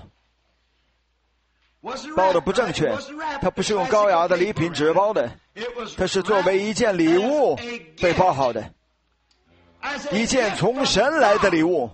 A: 包的不正确，它不是用高雅的礼品纸包的，它是作为一件礼物被包好的，一件从神来的礼物，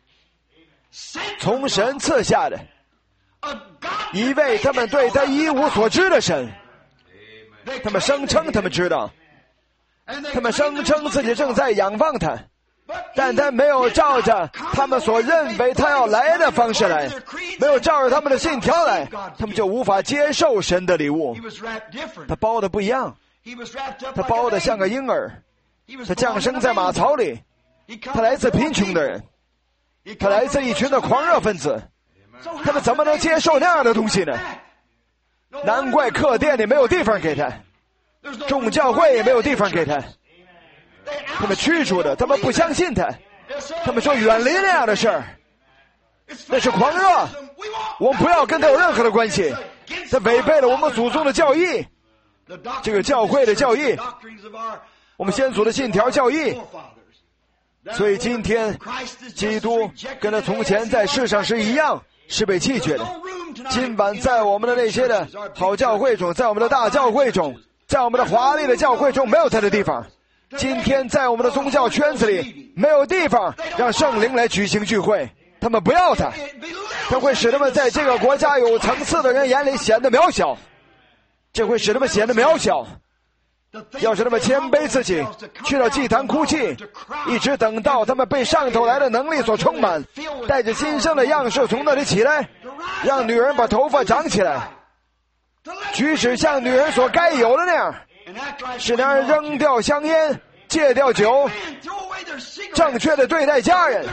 A: 从神赐下的，一位他们对他一无所知的神。他们声称他们知道，他们声称自己正在仰望他，但他没有照着他们所认为他要来的方式来，没有照着他们的信条来，他们就无法接受神的礼物。他包的不一样，他包的像个婴儿，他降生在马槽里，他来自贫穷的人，他来自一群的狂热分子，他们怎么能接受那样的东西呢？难怪客店里没有地方给他，众教会也没有地方给他。他们驱逐的，他们不相信他，他们说远离那样的事儿，那是狂热，我们不要跟他有任何的关系，他违背了我们祖宗的教义，这个教会的教义，我们先祖的信条教义。所以今天基督跟他从前在世上是一样，是被弃绝的。今晚在我们的那些的好教会中，在我们的大教会中，在我们的华丽的教会中，没有他的地方。今天在我们的宗教圈子里，没有地方让圣灵来举行聚会，他们不要他，他会使他们在这个国家有层次的人眼里显得渺小，这会使他们显得渺小。要使他们谦卑自己，去到祭坛哭泣，一直等到他们被上头来的能力所充满，带着新生的样式从那里起来，让女人把头发长起来，举止像女人所该有的那样，使男人扔掉香烟，戒掉酒，正确的对待家人。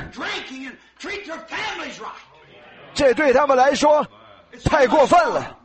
A: 这对他们来说太过分了，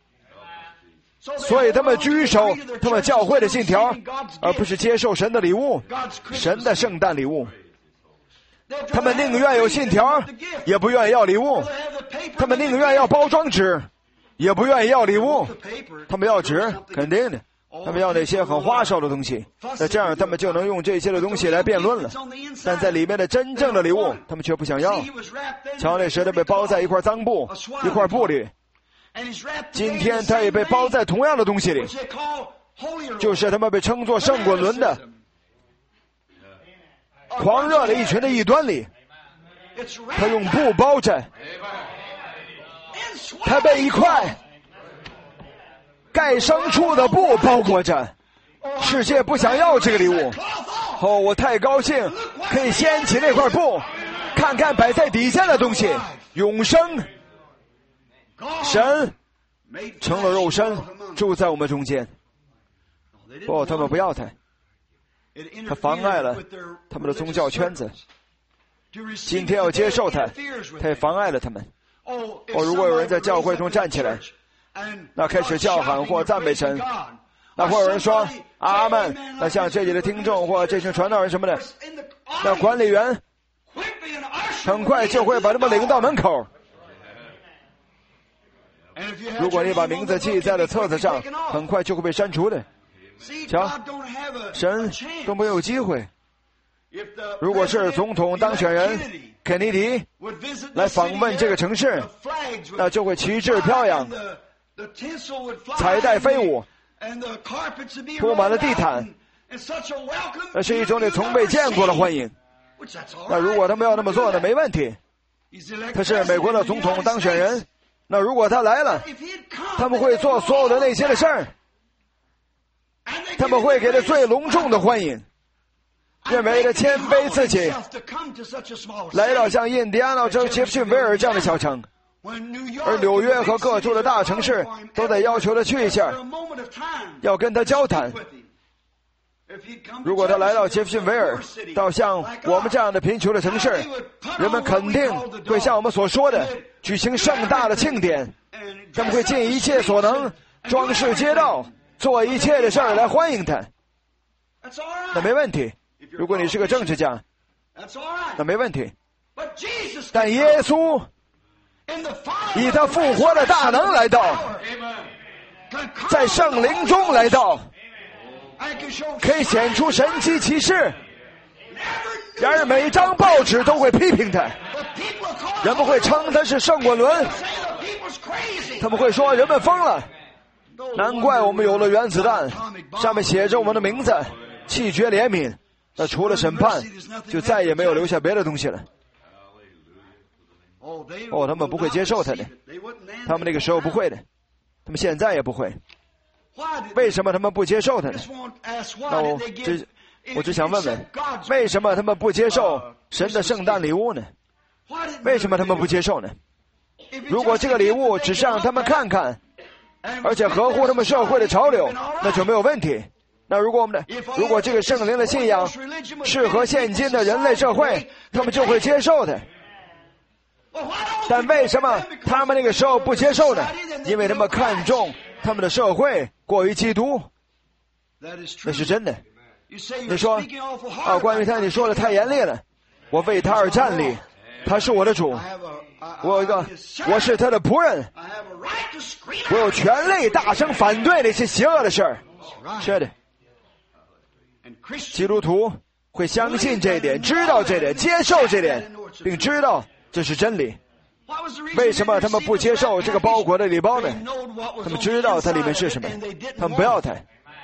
A: 所以他们居守他们教会的信条，而不是接受神的礼物，神的圣诞礼物。他们宁愿有信条，也不愿意要礼物。他们宁愿要包装纸，也不愿意要礼物。他们要纸，肯定的。 他们要那些很花哨的东西，那这样他们就能用这些的东西来辩论了。但在里面的真正的礼物，他们却不想要。瞧，那时他被包在一块脏布、一块布里，今天他也被包在同样的东西里，就是他们被称作圣滚轮的狂热的一群的异端里，他用布包着，他被一块盖牲畜的布包裹着。世界不想要这个礼物。我太高兴可以掀起那块布，看看摆在底下的东西，永生。神成了肉身，住在我们中间。他们不要他，他妨碍了他们的宗教圈子。今天要接受他，他也妨碍了他们。如果有人在教会中站起来，那开始叫喊或赞美神，那会有人说阿们，那像这里的听众或这群传道人什么的，那管理员很快就会把他们领到门口。如果你把名字记在了册子上，很快就会被删除的。瞧，神都没有机会。如果是总统当选人肯尼迪来访问这个城市，那就会旗帜飘扬，彩带飞舞，铺满了地毯，那是一种你从未见过的欢迎。那如果他们要那么做呢，没问题。他是美国的总统当选人，那如果他来了，他们会做所有的那些的事儿，他们会给他最隆重的欢迎，认为他谦卑自己，来到像印第安纳州杰弗逊维尔这样的小城，而纽约和各处的大城市都在要求他去一下，要跟他交谈。如果他来到杰弗逊维尔，到像我们这样的贫穷的城市，人们肯定会像我们所说的举行盛大的庆典，他们会尽一切所能装饰街道，做一切的事儿来欢迎他。那没问题。如果你是个政治家，那没问题。但耶稣以他复活的大能来到，在圣灵中来到，可以显出神迹奇事。然而每张报纸都会批评他，人们会称他是圣滚轮，他们会说人们疯了。难怪我们有了原子弹，上面写着我们的名字，弃绝怜悯。那除了审判，就再也没有留下别的东西了。他们不会接受他的，他们那个时候不会的，他们现在也不会。为什么他们不接受他呢？那我只想问问，为什么他们不接受神的圣诞礼物呢？为什么他们不接受呢？如果这个礼物只是让他们看看，而且合乎他们社会的潮流，那就没有问题。那如果这个圣灵的信仰适合现今的人类社会，他们就会接受的。但为什么他们那个时候不接受呢？因为他们看重他们的社会过于基督。那是真的。你说关于他你说的太严厉了，我为他而站立，他是我的主，我是他的仆人，我有权利大声反对那些邪恶的事儿。是的，基督徒会相信这一点，知道这点，接受这点，并知道这是真理。为什么他们不接受这个包裹的礼包呢？他们知道它里面是什么，他们不要它。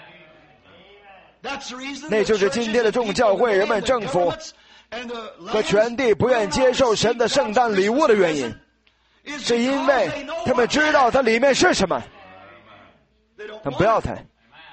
A: 那就是今天的众教会人们、政府和全地不愿接受神的圣诞礼物的原因，是因为他们知道它里面是什么，他们不要它。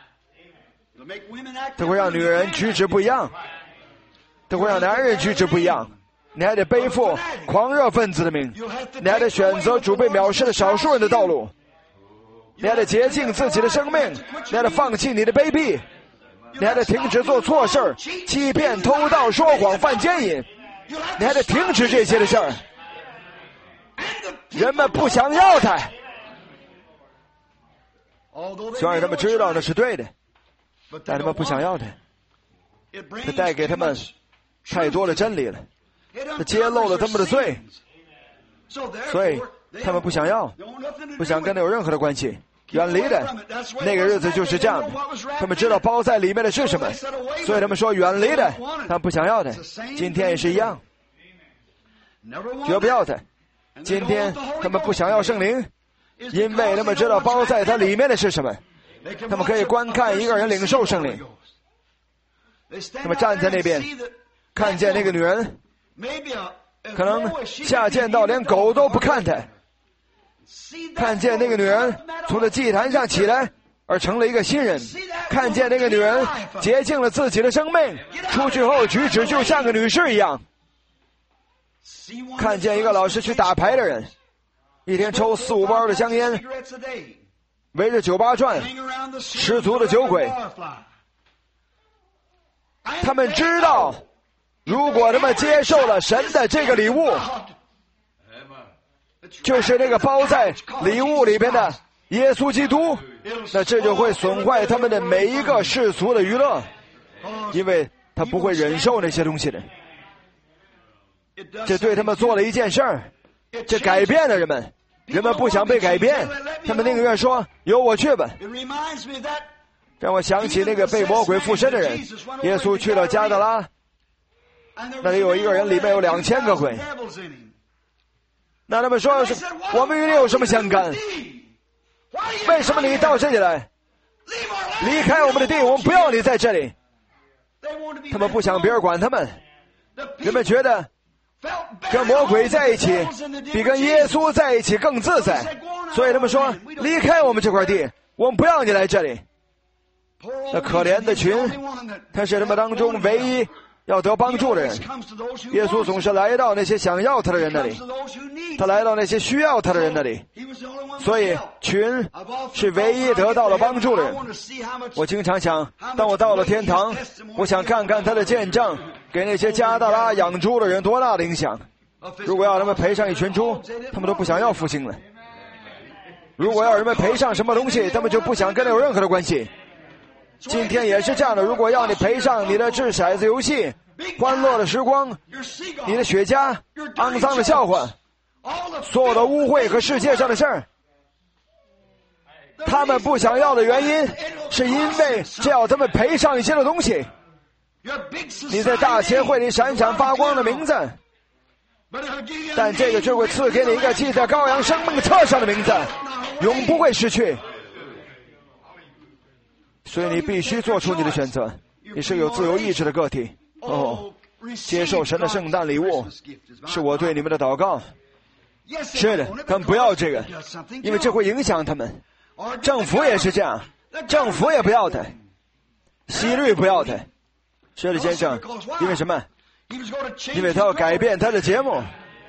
A: 它会让女人举止不一样，它会让男人举止不一样。你还得背负狂热分子的名，你还得选择主被藐视的少数人的道路，你还得洁净自己的生命，你还得放弃你的卑鄙，你还得停止做错事，欺骗、偷盗、说谎、犯奸淫，你还得停止这些的事儿。人们不想要它，虽然他们知道那是对的，但他们不想要它。它带给他们太多的真理了，它揭露了他们的罪，所以他们不想要，不想跟他有任何的关系。 远离的。那个日子就是这样的，他们知道包在里面的是什么，所以他们说远离的，他们不想要的。今天也是一样，绝不要的。今天他们不想要圣灵，因为他们知道包在它里面的是什么，他们可以观看一个人领受圣灵。他们站在那边，看见那个女人，可能下贱到连狗都不看她，看见那个女人从这祭坛上起来而成了一个新人，看见那个女人洁净了自己的生命，出去后举止就像个女士一样，看见一个老是去打牌的人，一天抽4-5包的香烟，围着酒吧转，十足的酒鬼。他们知道，如果他们接受了神的这个礼物，就是那个包在礼物里边的耶稣基督，那这就会损坏他们的每一个世俗的娱乐，因为他不会忍受那些东西的。这对他们做了一件事儿，这改变了人们，人们不想被改变，他们宁愿说由我去吧。让我想起那个被魔鬼附身的人，耶稣去了加德拉，那里有一个人里面有2000个鬼，那他们说我们与你有什么相干？为什么你到这里来？离开我们的地，我们不要你在这里。他们不想别人管他们，人们觉得跟魔鬼在一起比跟耶稣在一起更自在，所以他们说离开我们这块地，我们不要你来这里。那可怜的群，他是他们当中唯一要得帮助的人。耶稣总是来到那些想要他的人那里，他来到那些需要他的人那里，所以群是唯一得到了帮助的人。我经常想，当我到了天堂，我想看看他的见证给那些加大拉养猪的人多大的影响。如果要他们赔上一群猪，他们都不想要复兴了。如果要人们赔上什么东西，他们就不想跟他有任何的关系。今天也是这样的，如果要你赔上你的掷骰子游戏、欢乐的时光、你的雪茄、肮脏的笑话、所有的污秽和世界上的事儿，他们不想要的原因是因为这要他们赔上一些的东西。你在大协会里闪闪发光的名字，但这个却会赐给你一个记在羔羊生命册上的名字，永不会失去。所以你必须做出你的选择，你是有自由意志的个体。接受神的圣诞礼物是我对你们的祷告。是的，他们不要这个，因为这会影响他们。政府也是这样，政府也不要他，希律不要他。是的，先生，因为什么？因为他要改变他的节目。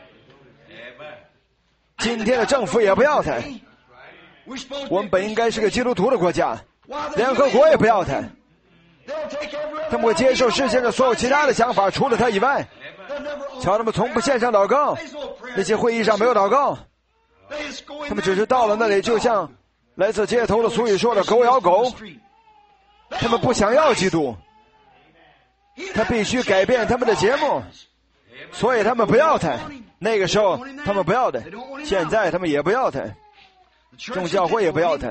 A: 今天的政府也不要他。我们本应该是个基督徒的国家，联合国也不要他。他们会接受世界上所有其他的想法，除了他以外。瞧，他们从不线上祷告，那些会议上没有祷告，他们只是到了那里，就像来自街头的俗语说的狗咬狗。他们不想要基督，他必须改变他们的节目，所以他们不要他。那个时候他们不要他，现在他们也不要他，众教会也不要他，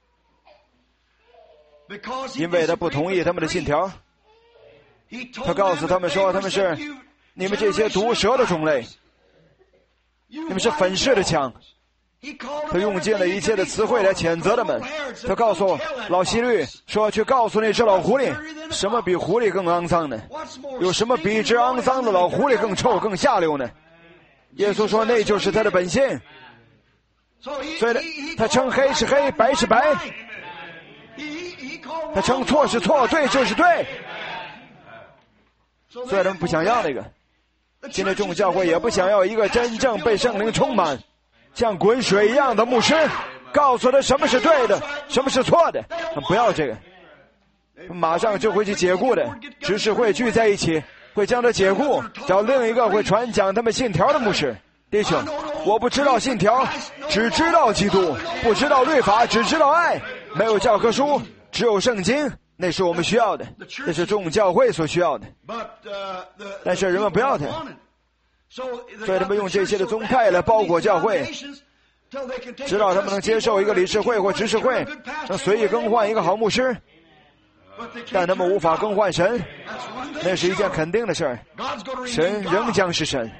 A: 因为他不同意他们的信条。他告诉他们说，他们是你们这些毒蛇的种类，你们是粉饰的墙。他用尽了一切的词汇来谴责他们。他告诉老希律说，去告诉那只老狐狸，什么比狐狸更肮脏呢？有什么比一只肮脏的老狐狸更臭更下流呢？耶稣说，那就是他的本性。所以他称黑是黑，白是白，他称错是错，对就是对。所以他们不想要那个。今天众教会也不想要一个真正被圣灵充满像滚水一样的牧师，告诉他什么是对的，什么是错的。他们不要这个，马上就会去解雇的，执事会聚在一起，会将他解雇，找另一个会传讲他们信条的牧师。弟兄，我不知道信条，只知道基督，不知道律法，只知道爱，没有教科书，只有圣经。那是我们需要的，那是众教会所需要的。但是人们不要它，所以他们用这些的宗派来包裹教会， 直到他们能接受一个理事会或执事会，能随意更换一个好牧师，但他们无法更换神，那是一件肯定的事儿。神仍将是神，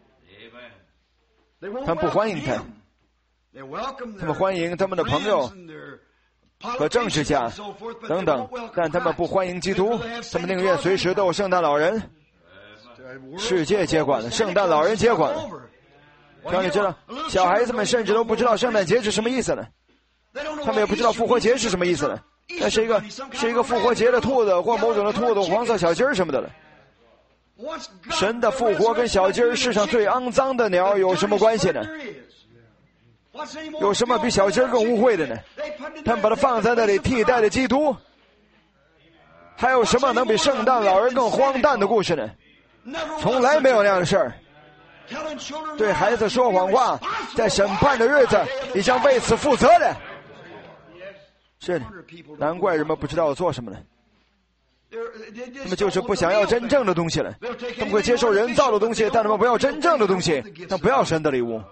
A: 他们不欢迎他，他们欢迎他们的朋友和政治家等等，但他们不欢迎基督，他们宁愿随时都有圣诞老人。世界接管了，圣诞老人接管了。让你知道，小孩子们甚至都不知道圣诞节是什么意思了，他们也不知道复活节是什么意思了。那是一个复活节的兔子，或某种的兔子，黄色小鸡儿什么的了。神的复活跟小鸡儿，世上最肮脏的鸟有什么关系呢？有什么比小鸡儿更污秽的呢？他们把它放在那里替代了基督。还有什么能比圣诞老人更荒诞的故事呢？从来没有那样的事儿。对孩子说谎话，在审判的日子，你将为此负责的。是的，难怪人们不知道做什么了。他们就是不想要真正的东西了。他们会接受人造的东西，但他们不要真正的东西，但不要神的礼物。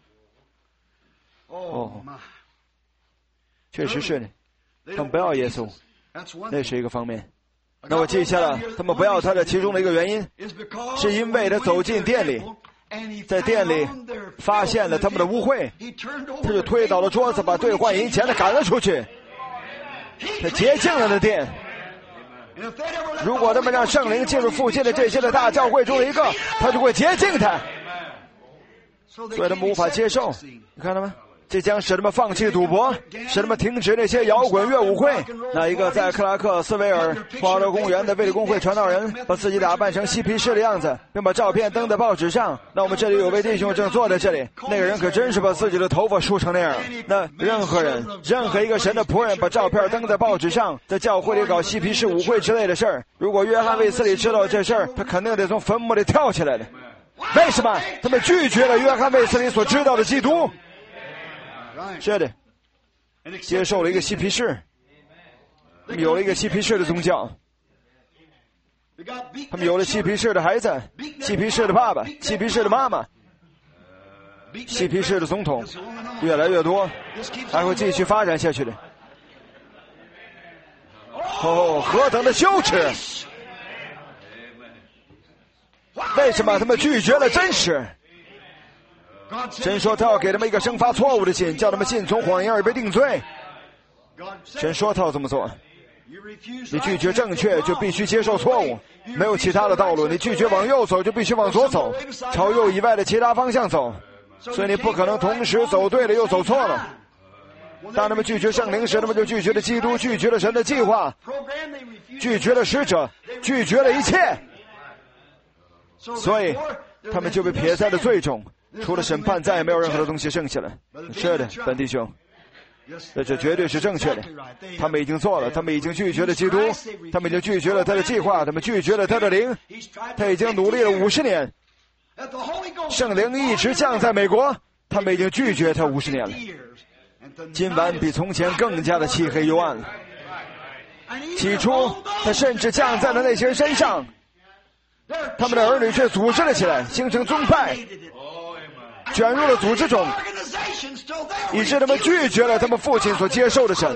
A: 哦，确实是的，他们不要耶稣，那是一个方面。那我记下了，他们不要他的其中的一个原因，是因为他走进店里，在店里发现了他们的污秽，他就推倒了桌子，把兑换银钱的赶了出去。他洁净了的店。如果他们让圣灵进入附近的这些的大教会中的一个，他就会洁净他，所以他们无法接受。你看到吗？这将使他们放弃赌博，使他们停止那些摇滚乐舞会。那一个在克拉克斯维尔华乐公园的卫理公会传道人，把自己打扮成嬉皮士的样子，并把照片登在报纸上。那我们这里有位弟兄正坐在这里，那个人可真是把自己的头发梳成那样。那任何一个神的仆人把照片登在报纸上，在教会里搞嬉皮士舞会之类的事儿，如果约翰卫斯理知道这事儿，他肯定得从坟墓里跳起来的。为什么？他们拒绝了约翰卫斯理所知道的基督。是的，接受了一个嬉皮士，他们有了一个嬉皮士的宗教，他们有了嬉皮士的孩子，嬉皮士的爸爸，嬉皮士的妈妈，嬉皮士的总统，越来越多，还会继续发展下去的。哦，何等的羞耻！为什么他们拒绝了真实？神说他要给他们一个生发错误的心，叫他们信从谎言而被定罪。神说他要这么做。你拒绝正确，就必须接受错误，没有其他的道路。你拒绝往右走，就必须往左走，朝右以外的其他方向走。所以你不可能同时走对了又走错了。当他们拒绝圣灵时，他们就拒绝了基督，拒绝了神的计划，拒绝了使者，拒绝了一切。所以他们就被撇在了最终。除了审判，再也没有任何的东西剩下了。是的，本弟兄，这绝对是正确的。他们已经做了，他们已经拒绝了基督，他们已经拒绝了他的计划，他们拒绝了他的灵。他已经努力了50年，圣灵一直降在美国，他们已经拒绝他50年了。今晚比从前更加的漆黑幽暗了。起初，他甚至降在了那些人身上，他们的儿女却组织了起来，形成宗派，卷入了组织中，以致他们拒绝了他们父亲所接受的神。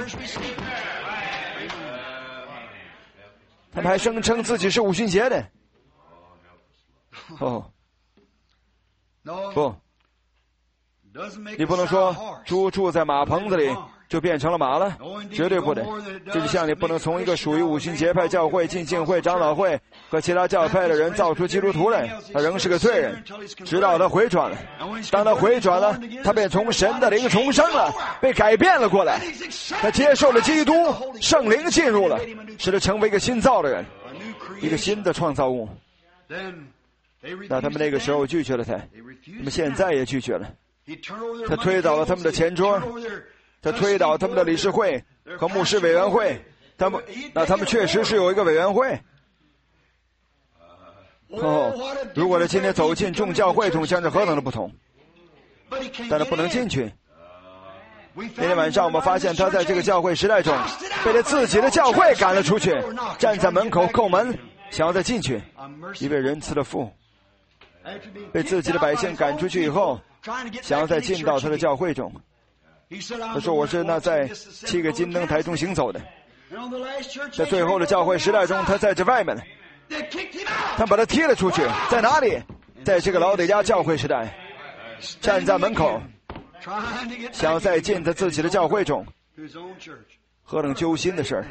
A: 他们还声称自己是五旬节的。哦，不，你不能说猪住在马棚子里就变成了马了，绝对不的。这就像你不能从一个属于五旬节派教会、浸信会、长老会和其他教派的人造出基督徒来，他仍是个罪人，直到他回转了。当他回转了，他便从神的灵重生了，被改变了过来。他接受了基督，圣灵进入了，使他成为一个新造的人，一个新的创造物。那他们那个时候拒绝了他，他们现在也拒绝了。他推倒了他们的前桌，他推倒他们的理事会和牧师委员会。他们确实是有一个委员会。哦，如果他今天走进众教会中，将是何等的不同。但他不能进去。那天晚上我们发现他在这个教会时代中被他自己的教会赶了出去，站在门口叩门，想要再进去。一位仁慈的父被自己的百姓赶出去以后， 想要再进到他的教会中。他说我是那在7个金灯台中行走的。在最后的教会时代中，他在这外面，他把他踢了出去。在哪里？在这个老底嘉教会时代，站在门口，想要再进他自己的教会中。何等揪心的事儿！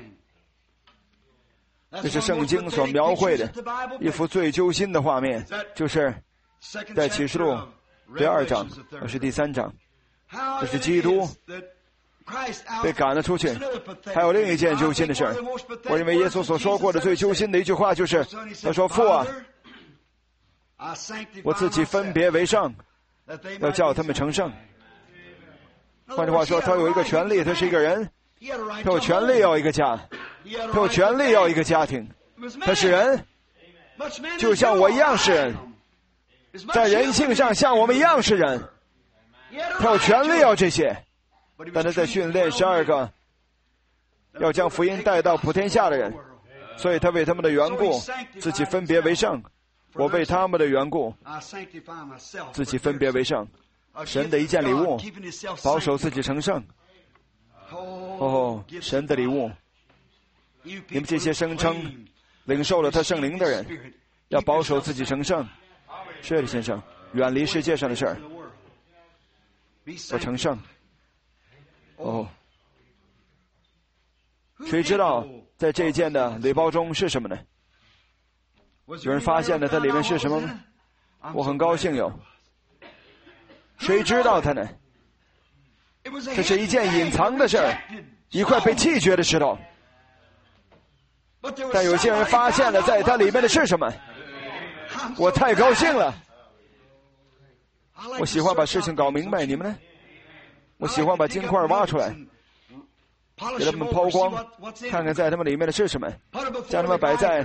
A: 这是圣经所描绘的一幅最揪心的画面，就是在启示录第2章，而是第3章。这是基督被赶了出去。还有另一件揪心的事儿，我认为耶稣所说过的最揪心的一句话就是他说，父啊，我自己分别为圣，要叫他们成圣。换句话说，他有一个权利，他是一个人，他有权利要一个家，他有权利要一个家庭，他是人，就像我一样是人，在人性上像我们一样是人，他有权利要这些。但他在训练12个要将福音带到普天下的人，所以他为他们的缘故自己分别为圣，我为他们的缘故自己分别为圣。神的一件礼物，保守自己成圣。神的礼物，你们这些声称领受了他圣灵的人，要保守自己成圣。是的，先生，远离世界上的事儿，我成圣。谁知道在这一件的礼包中是什么呢？有人发现了它里面是什么吗？我很高兴有。谁知道它呢？这是一件隐藏的事儿，一块被弃绝的石头。但有些人发现了在它里面的是什么，我太高兴了。我喜欢把事情搞明白，你们呢？我喜欢把金块挖出来，给他们抛光，看看在他们里面的是什么，将他们摆在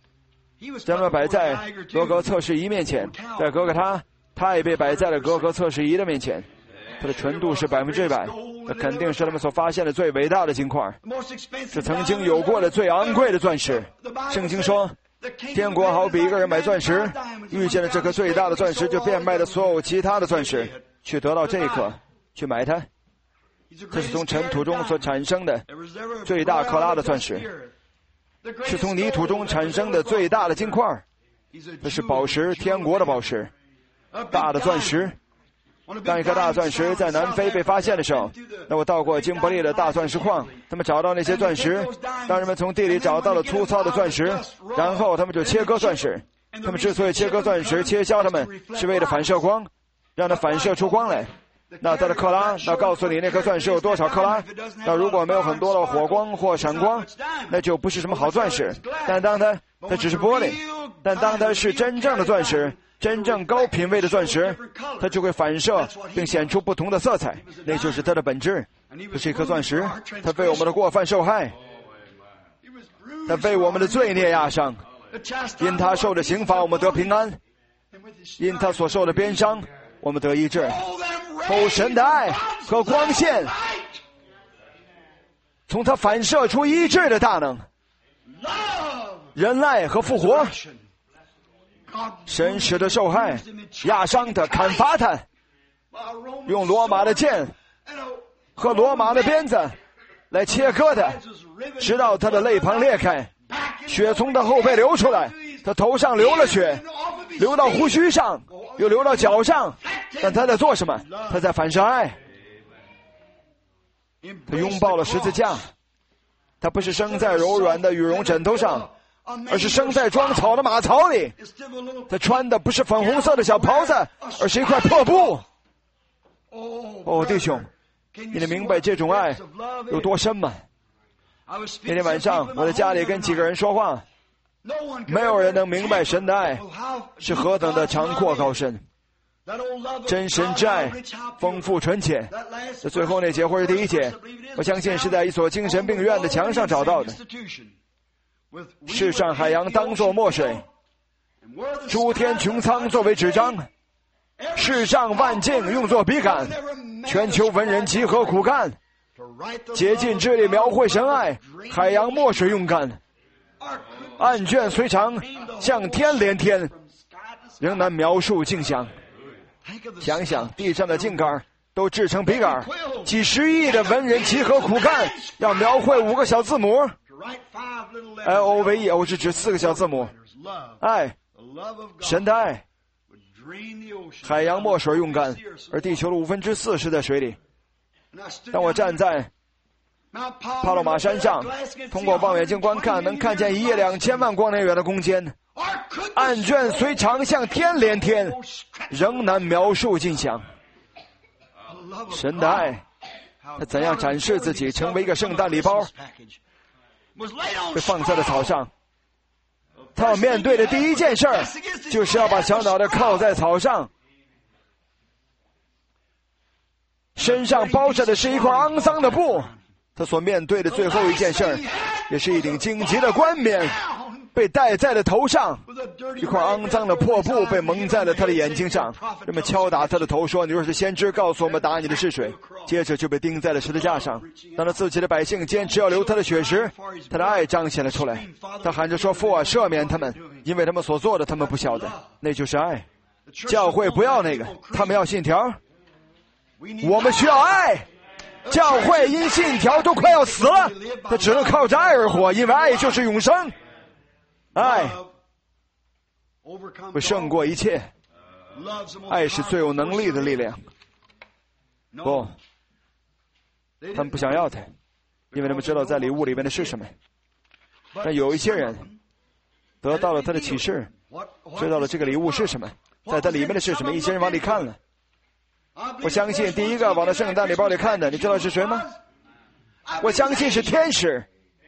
A: 格格测试仪面前，在格格他也被摆在了格格测试仪的面前。它的纯度是100%，那肯定是他们所发现的最伟大的金块，是曾经有过的最昂贵的钻石。圣经说，天国好比一个人买钻石，遇见了这颗最大的钻石，就变卖了所有其他的钻石，去得到这一颗，去买它。这是从尘土中所产生的最大克拉的钻石，是从泥土中产生的最大的金块。这是宝石，天国的宝石，大的钻石。当一颗大钻石在南非被发现的时候，那我到过金伯利的大钻石矿，他们找到那些钻石，当人们从地里找到了粗糙的钻石，然后他们就切割钻石。他们之所以切割钻石、切削它们，是为了反射光，让它反射出光来。那它的克拉，那告诉你那颗钻石有多少克拉。那如果没有很多的火光或闪光，那就不是什么好钻石。但当它只是玻璃，但当它是真正的钻石，真正高品位的钻石，它就会反射并显出不同的色彩，那就是它的本质。这是一颗钻石，它为我们的过犯受害，它为我们的罪孽压伤，因它受的刑罚我们得平安，因它所受的鞭伤我们得医治。神的爱和光线从它反射出医治的大能，仁爱和复活。神使的受害压伤他，砍伐他，用罗马的剑和罗马的鞭子来切割他，直到他的肋旁裂开，血从他后背流出来，他头上流了血，流到胡须上，又流到脚上。但他在做什么？他在反射爱。他拥抱了十字架，他不是生在柔软的羽绒枕头上，而是生在装草的马槽里。他穿的不是粉红色的小袍子，而是一块破布。弟兄，你能明白这种爱有多深吗？那天晚上我在家里跟几个人说话，没有人能明白神的爱是何等的长阔高深。真神之爱丰富纯洁。这最后那节或者第一节，我相信是在一所精神病院的墙上找到的。世上海洋当作墨水，诸天穹苍作为纸张，世上万境用作笔杆，全球文人集合苦干，竭尽智力描绘神爱，海洋墨水用干，案卷虽长，向天连天，仍难描述镜像。 想想地上的茎杆都制成笔杆，几十亿的文人集合苦干，要描绘5个小字母 LOVE， 是指4个小字母，爱，神的爱。海洋墨水用干，而地球的4/5是在水里。当我站在帕洛马山上，通过望远镜观看，能看见1亿2000万光年远的空间。案卷虽长像天连天，仍难描述尽详。神的爱，他怎样展示自己，成为一个圣诞礼包，被放在了草上。他要面对的第一件事儿，就是要把小脑袋靠在草上，身上包着的是一块肮脏的布。他所面对的最后一件事儿，也是一顶荆棘的冠冕，被戴在了头上。一块肮脏的破布被蒙在了他的眼睛上。人们敲打他的头说：“你若是先知，告诉我们打你的是谁。”接着就被钉在了十字架上。当他自己的百姓坚持要流他的血时，他的爱彰显了出来。他喊着说：“父啊，赦免他们，因为他们所做的他们不晓得。”那就是爱。教会不要那个，他们要信条。我们需要爱。教会因信条都快要死了，他只能靠着爱而活，因为爱就是永生。爱会胜过一切，爱是最有能力的力量。不，他们不想要它，因为他们知道在礼物里面的是什么。但有一些人得到了他的启示，知道了这个礼物是什么，在它里面的是什么，一些人往里看了。我相信第一个往那圣诞礼包里看的，你知道是谁吗？我相信是天使。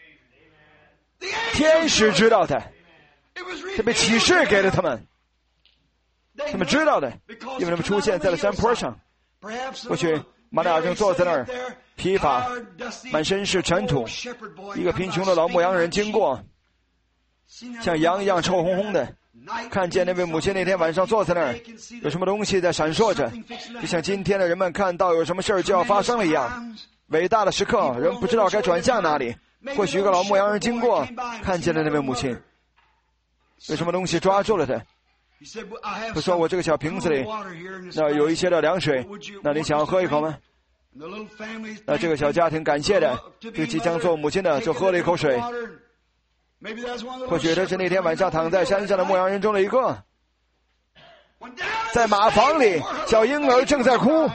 A: 天使知道的，他被启示给了他们，他们知道的，因为他们出现在了山坡上。或许玛利亚正坐在那儿，疲乏，满身是尘土。一个贫穷的老牧羊人经过，像羊一样臭烘烘的，看见那位母亲那天晚上坐在那儿，有什么东西在闪烁着，就像今天的人们看到有什么事儿就要发生了一样。伟大的时刻，人不知道该转向哪里。或许一个老牧羊人经过，看见了那位母亲，有什么东西抓住了他。他说：“我这个小瓶子里，那有一些的凉水，那你想要喝一口吗？”那这个小家庭感谢的，这个即将做母亲的就喝了一口水。或许他是那天晚上躺在山上的牧羊人中的一个。在马房里，小婴儿正在哭。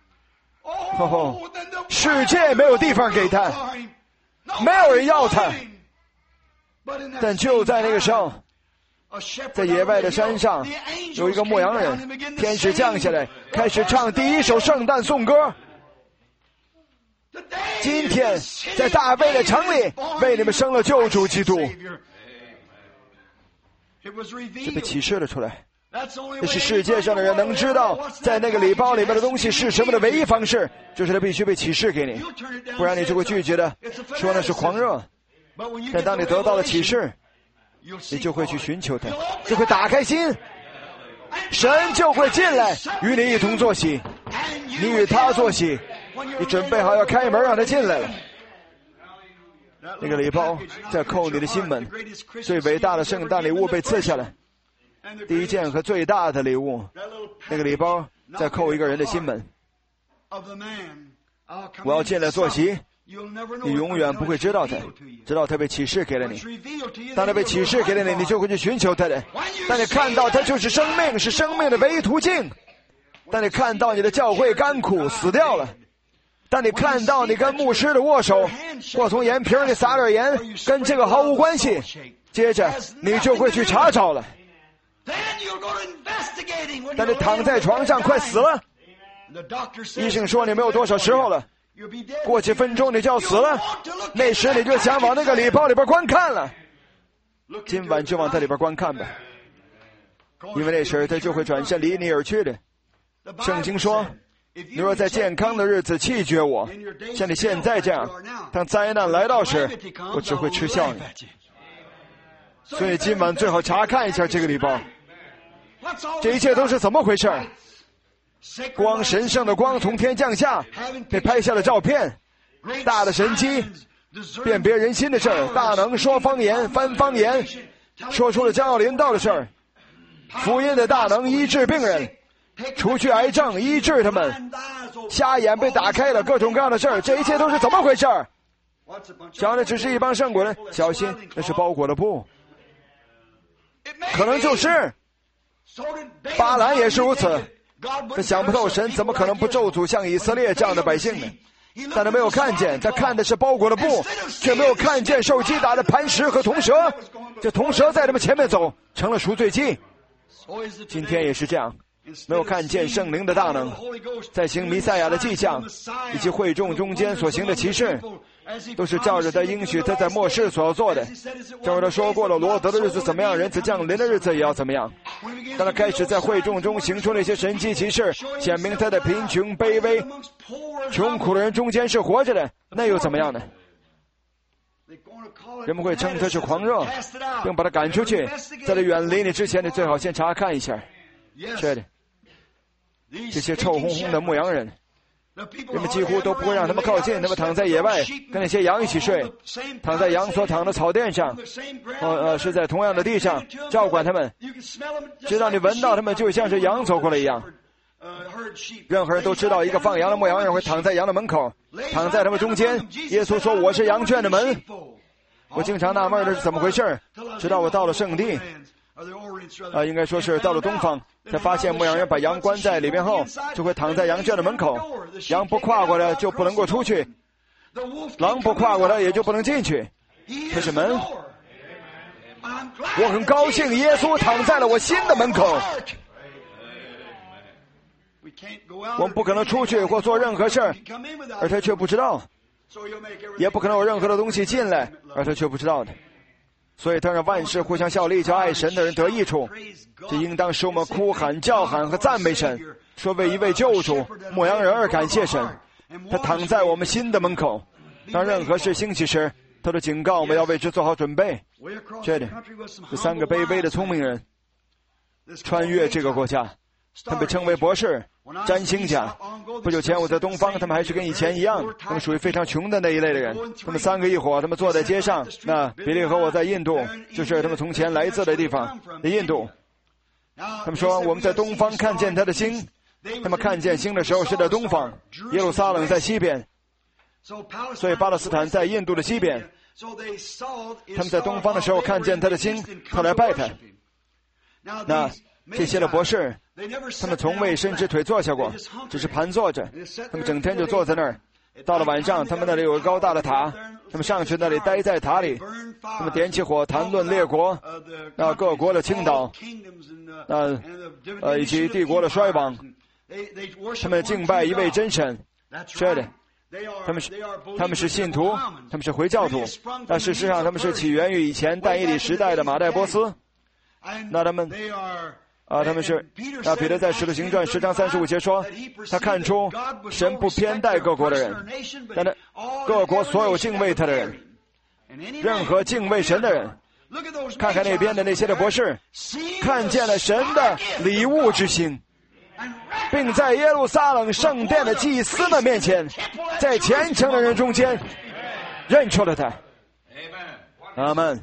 A: 世界没有地方给他，没有人要他。但就在那个时候，在野外的山上，有一个牧羊人，天使降下来，开始唱第一首圣诞颂歌。今天在大卫的城里，为你们生了救主基督。这被启示了出来。这是世界上的人能知道在那个礼包里面的东西是什么的唯一方式，就是它必须被启示给你，不然你就会拒绝的，说那是狂热。但当你得到了启示，你就会去寻求它，就会打开心，神就会进来与你一同坐席，你与他坐席，你准备好要开门让他进来了。那个礼包在扣你的心门，最伟大的圣诞礼物被赐下来，第一件和最大的礼物，那个礼包在扣一个人的心门。我要进来坐席，你永远不会知道他，直到他被启示给了你。当他被启示给了你，你就会去寻求他的。当你看到他就是生命，是生命的唯一途径。当你看到你的教会干枯死掉了，当你看到你跟牧师的握手，或从盐瓶里撒点盐，跟这个毫无关系，接着你就会去查找了。当你躺在床上快死了，医生说你没有多少时候了，过几分钟你就要死了，那时你就想往那个礼包里边观看了。今晚就往它里边观看吧，因为那时他就会转身离你而去的。圣经说，你若在健康的日子弃绝我，像你现在这样，当灾难来到时，我只会嗤笑你。所以今晚最好查看一下这个礼包，这一切都是怎么回事？光，神圣的光从天降下，被拍下了照片，大的神迹，辨别人心的事儿，大能说方言，翻方言，说出了将要临到的事儿，福音的大能医治病人， 除去癌症，医治他们，瞎眼被打开了，各种各样的事儿，这一切都是怎么回事？讲的只是一帮圣国人，小心，那是包裹的布，可能就是巴兰也是如此。他想不透神怎么可能不咒诅像以色列这样的百姓呢？但他没有看见，他看的是包裹的布，却没有看见受击打的磐石和铜蛇。这铜蛇在他们前面走，成了赎罪祭。今天也是这样，没有看见圣灵的大能，在行弥赛亚的迹象，以及会众中间所行的奇事，都是照着他应许他在末世所要做的。正如他说过了，罗德的日子怎么样，人子降临的日子也要怎么样。当他开始在会众中行出那些神迹奇事，显明他在贫穷卑微穷苦的人中间是活着的，那又怎么样呢？人们会称他是狂热，并把他赶出去。在他远离你之前，你最好先查看一下。是的，这些臭烘烘的牧羊人，人们几乎都不会让他们靠近，他们躺在野外，跟那些羊一起睡，躺在羊所躺的草垫上，是在同样的地上，照管他们，直到你闻到他们就像是羊走过来一样。任何人都知道，一个放羊的牧羊人会躺在羊的门口，躺在他们中间。耶稣说：“我是羊圈的门。”我经常纳闷这是怎么回事，直到我到了圣地，应该说是到了东方，才发现牧羊人把羊关在里边后，就会躺在羊圈的门口，羊不跨过来就不能够出去，狼不跨过来也就不能进去，这是门。我很高兴耶稣躺在了我心的门口。我们不可能出去或做任何事儿，而他却不知道，也不可能有任何的东西进来，而他却不知道的。所以他让万事互相效力，叫爱神的人得益处。这应当使我们哭喊、叫喊和赞美神，说为一位救主牧羊人而感谢神。他躺在我们心的门口，当任何事兴起时，他都警告我们要为之做好准备。这里，这三个卑微的聪明人穿越这个国家，他们被称为博士、占星家。不久前我在东方，他们还是跟以前一样，他们属于非常穷的那一类的人。他们三个一伙，他们坐在街上。那比利和我在印度，就是他们从前来自的地方，在印度。他们说我们在东方看见他的星，他们看见星的时候是在东方，耶路撒冷在西边，所以巴勒斯坦在印度的西边。他们在东方的时候看见他的星，后来拜他。那这些的博士，他们从未伸直腿坐下过，只是盘坐着。他们整天就坐在那儿。到了晚上，他们那里有个高大的塔，他们上去那里待在塔里。他们点起火，谈论列国，各国的倾倒，以及帝国的衰亡。他们敬拜一位真神。是的，他们是信徒，他们是回教徒。但事实上，他们是起源于以前但以理时代的马代波斯。那他们是彼得在使徒行传10章35节说，他看出神不偏待各国的人，但他各国所有敬畏他的人，任何敬畏神的人。看看那边的那些的博士，看见了神的礼物之星，并在耶路撒冷圣殿的祭司们面前，在虔诚的人中间认出了他。阿们。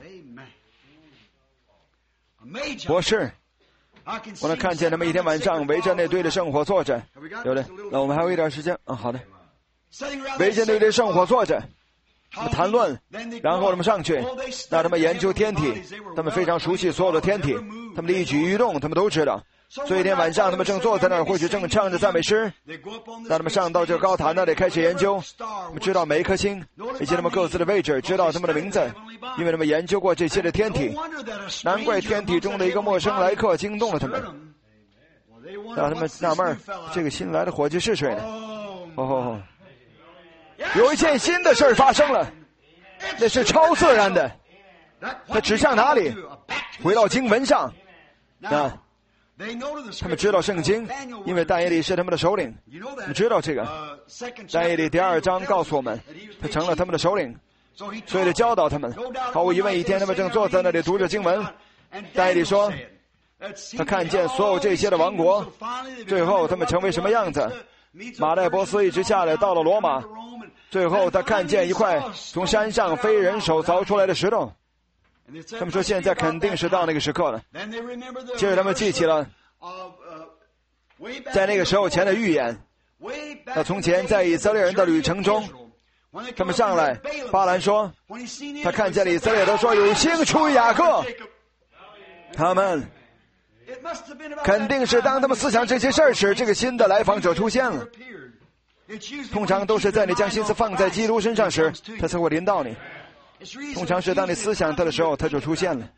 A: 博士，我能看见他们一天晚上围着那堆的圣火坐着。有的，那我们还有一点时间。好的。围着那堆圣火坐着，他们谈论，然后他们上去，让他们研究天体，他们非常熟悉所有的天体，他们的一举一动他们都知道。所以一天晚上他们正坐在那儿，或许正唱着赞美诗，让他们上到这个高塔那里开始研究。他们知道每一颗星以及他们各自的位置，知道他们的名字，因为他们研究过这些的天体。难怪天体中的一个陌生来客惊动了他们，让他们纳闷，这个新来的伙计是谁呢？有一件新的事发生了，那是超自然的。它指向哪里？回到经文上。他们知道圣经，因为但以理是他们的首领。你知道这个？但以理第2章告诉我们，他成了他们的首领，所以他教导他们。毫无疑问，一天他们正坐在那里读着经文。但以理说，他看见所有这些的王国，最后他们成为什么样子？马代波斯一直下来到了罗马，最后他看见一块从山上非人手凿出来的石头。他们说现在肯定是到那个时刻了。接着他们记起了在那个时候前的预言。那从前在以色列人的旅程中，他们上来，巴兰说，他看见了以色列，他说有星出于雅各。他们肯定是当他们思想这些事儿时，这个新的来访者出现了。通常都是在你将心思放在基督身上时，他才会临到你。通常是当你思想他的时候，他就出现了。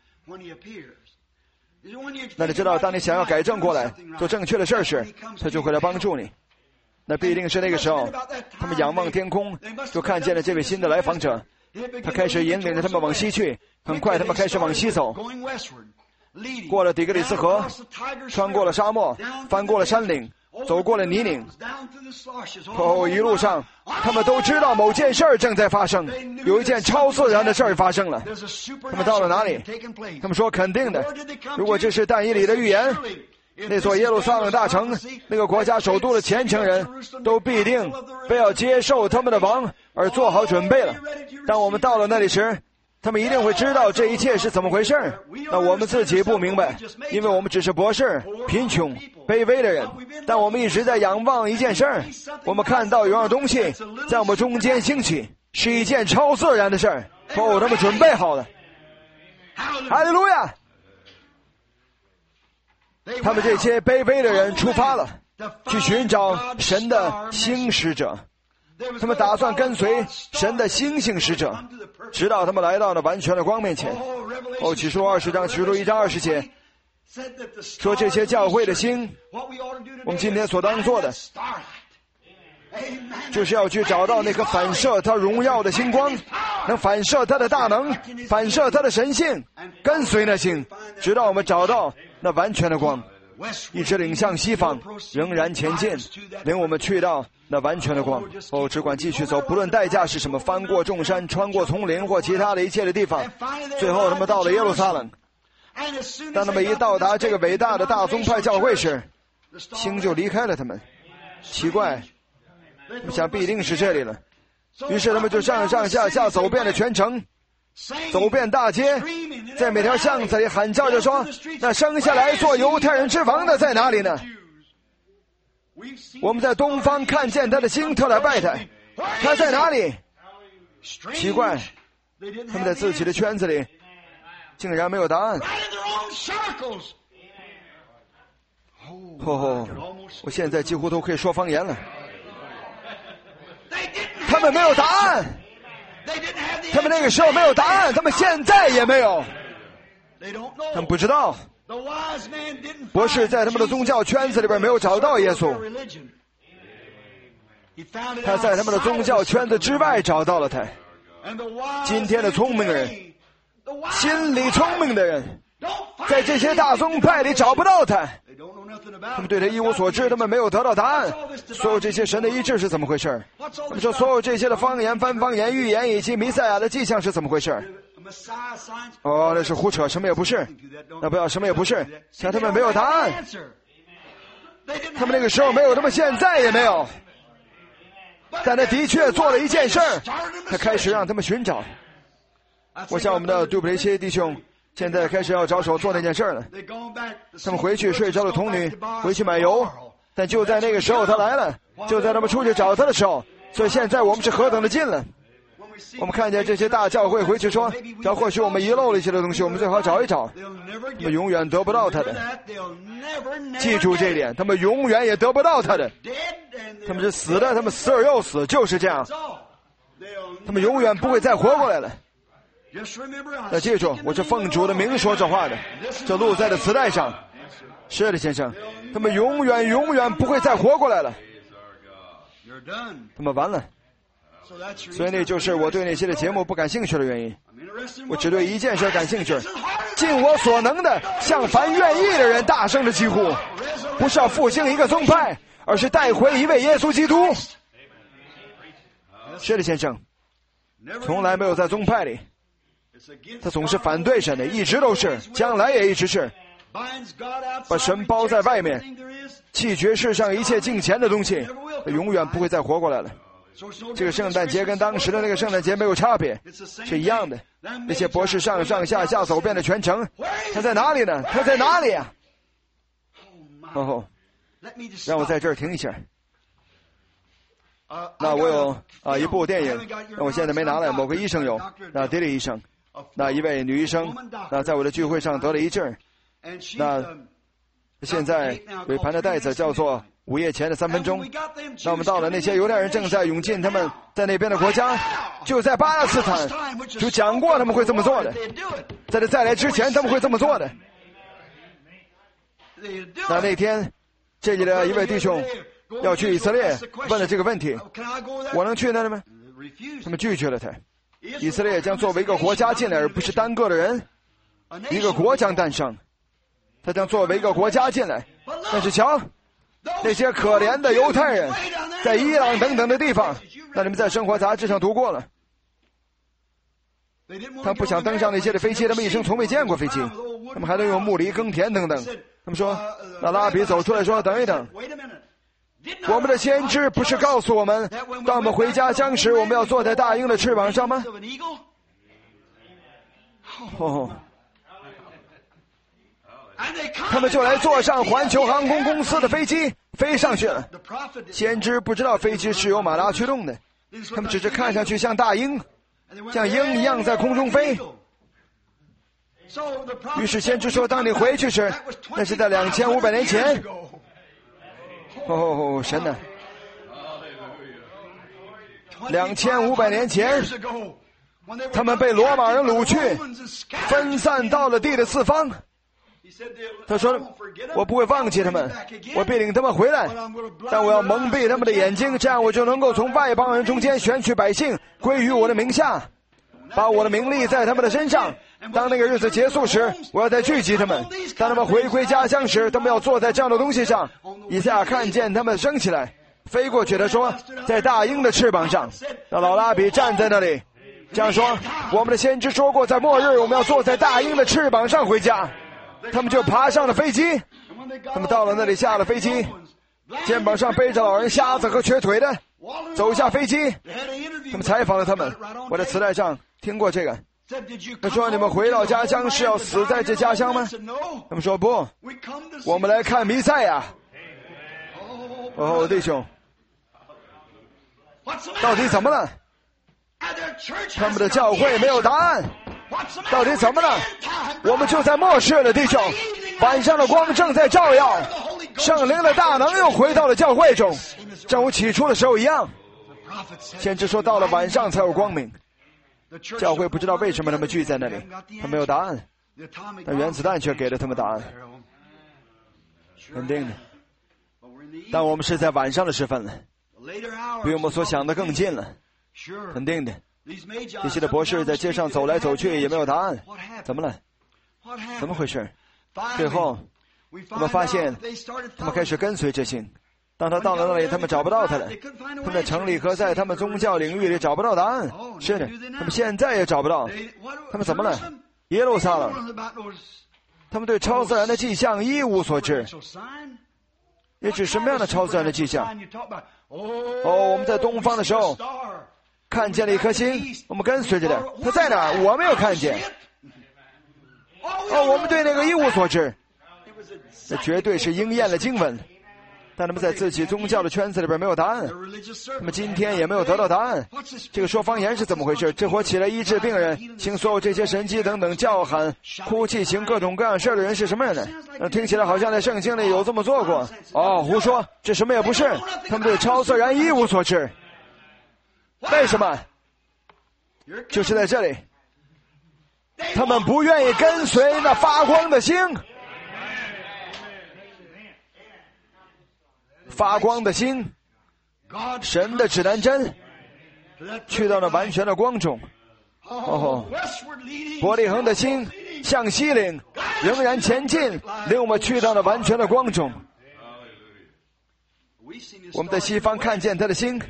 A: 那你知道，当你想要改正过来，做正确的事时，他就会来帮助你。那必定是那个时候，他们仰望天空，就看见了这位新的来访者。他开始引领着他们往西去，很快他们开始往西走，过了底格里斯河，穿过了沙漠，翻过了山岭，走过了泥泞。一路上他们都知道某件事儿正在发生，有一件超自然的事儿发生了。他们到了哪里？他们说肯定的，如果这是但以理的预言，那座耶路撒冷大城，那个国家首都的虔诚人都必定非要接受他们的王而做好准备了。当我们到了那里时，他们一定会知道这一切是怎么回事。那我们自己不明白，因为我们只是博士、贫穷、卑微的人，但我们一直在仰望一件事儿，我们看到有样东西在我们中间兴起，是一件超自然的事儿。他们准备好了。哈利路亚！他们这些卑微的人出发了，去寻找神的星使者。他们打算跟随神的星星使者，直到他们来到了完全的光面前。启示录20章，启示录1章20节说，这些教会的星，我们今天所当做的就是要去找到那个反射他荣耀的星光，能反射他的大能，反射他的神性，跟随那星，直到我们找到那完全的光，一直领向西方，仍然前进，领我们去到那完全的光。只管继续走，不论代价是什么，翻过众山，穿过丛林或其他的一切的地方。最后他们到了耶路撒冷。当他们一到达这个伟大的大宗派教会时，星就离开了他们。奇怪，我想必定是这里了。于是他们就上下走遍了全城，走遍大街，在每条巷子里喊叫着说，那生下来做犹太人之王的在哪里呢？我们在东方看见他的星，特来拜他，他在哪里？奇怪，他们在自己的圈子里竟然没有答案。我现在几乎都可以说方言了。他们没有答案，他们那个时候没有答案，他们现在也没有，他们不知道。博士在他们的宗教圈子里边没有找到耶稣，他在他们的宗教圈子之外找到了他。今天的聪明人，心理聪明的人，在这些大宗派里找不到他，他们对他一无所知，他们没有得到答案。所有这些神的医治是怎么回事？他们说所有这些的方言、翻方言、预言以及弥赛亚的迹象是怎么回事？那是胡扯，什么也不是。那不要什么也不是，像他们没有答案。他们那个时候没有，他们现在也没有。但他的确做了一件事儿，他开始让他们寻找。我想我们的杜布雷切弟兄现在开始要着手做那件事了。他们回去睡着了童女，回去买油，但就在那个时候他来了，就在他们出去找他的时候。所以现在我们是何等的近了。我们看见这些大教会回去说，只要或许我们遗漏了一些的东西，我们最好找一找。他们永远得不到他的，记住这一点，他们永远也得不到他的。他们是死的，他们死而又死，就是这样。他们永远不会再活过来了。那记住，我是奉主的名说这话的，这录在了磁带上。是的，先生，他们永远不会再活过来了。他们完了。所以那就是我对那些的节目不感兴趣的原因。我只对一件事感兴趣，尽我所能的向凡愿意的人大声的疾呼，不是要复兴一个宗派，而是带回一位耶稣基督。是的，先生，从来没有在宗派里，他总是反对神的，一直都是，将来也一直是，把神包在外面，弃绝世上一切敬虔的东西，他永远不会再活过来了。这个圣诞节跟当时的那个圣诞节没有差别，是一样的。那些博士上下走遍了全城，他在哪里呢？他在哪里啊？ 让我在这儿停一下。那我有一部电影，那我现在没拿来，某个医生有，那迪里医生，那一位女医生，那在我的聚会上得了一证，那现在尾盘的袋子叫做午夜前的3分钟。那我们到了那些犹太人正在涌进他们在那边的国家，就在巴勒斯坦就讲过他们会这么做的，在这再来之前他们会这么做的。那天这里的一位弟兄要去以色列，问了这个问题，我能去那里吗？他们拒绝了他。以色列将作为一个国家进来，而不是单个的人，一个国将诞生，他将作为一个国家进来。但是瞧，那些可怜的犹太人在伊朗等等的地方，那你们在生活杂志上读过了，他们不想登上那些的飞机，他们一生从未见过飞机，他们还能用木犁耕田等等。他们说，那拉比走出来说，等一等，我们的先知不是告诉我们，当我们回家乡时，我们要坐在大鹰的翅膀上吗？他们就来坐上环球航空公司的飞机飞上去了。先知不知道飞机是由马达驱动的，他们只是看上去像大鹰，像鹰一样在空中飞。于是先知说，当你回去时，那是在2500年前。神哪！2500年前，他们被罗马人掳去，分散到了地的四方。他说，我不会忘记他们，我必领他们回来，但我要蒙蔽他们的眼睛，这样我就能够从外邦人中间选取百姓归于我的名下，把我的名立在他们的身上。当那个日子结束时，我要再聚集他们。当他们回归家乡时，他们要坐在这样的东西上。以赛亚看见他们升起来，飞过去。他说，在大鹰的翅膀上。那老拉比站在那里，这样说：我们的先知说过，在末日我们要坐在大鹰的翅膀上回家。他们就爬上了飞机，他们到了那里，下了飞机，肩膀上背着老人、瞎子和瘸腿的，走下飞机。他们采访了他们，我在磁带上听过这个。他说，你们回到家乡是要死在这家乡吗？他们说不，我们来看弥赛亚。弟兄，到底怎么了？他们的教会没有答案。到底怎么了？我们就在末世了，弟兄，晚上的光正在照耀，圣灵的大能又回到了教会中，正如起初的时候一样。先知说，到了晚上才有光明。教会不知道为什么他们聚在那里，他没有答案，但原子弹却给了他们答案。肯定的，但我们是在晚上的时分了，比我们所想的更近了。肯定的，这些的博士在街上走来走去也没有答案。怎么了？怎么回事？最后我们发现他们开始跟随这星。当他到了那里，他们找不到他了。他们在城里和在他们宗教领域里找不到答案。是的，他们现在也找不到。他们怎么了？耶路撒冷，他们对超自然的迹象一无所知。也指什么样的超自然的迹象？我们在东方的时候看见了一颗星，我们跟随着的。它在哪儿？我没有看见。我们对那个一无所知。那绝对是应验了经文。但他们在自己宗教的圈子里边没有答案，他们今天也没有得到答案。这个说方言是怎么回事？这伙起来医治病人、行所有这些神迹等等、叫喊、哭泣、行各种各样事的人是什么人呢？听起来好像在圣经里有这么做过。胡说，这什么也不是。他们对超自然一无所知。为什么？就是在这里，他们不愿意跟随那发光的星。发光的星，神的指南针，去到了完全的光中。伯利恒的星向西岭仍然前进，领我们去到了完全的光中。我们在西方看见他的星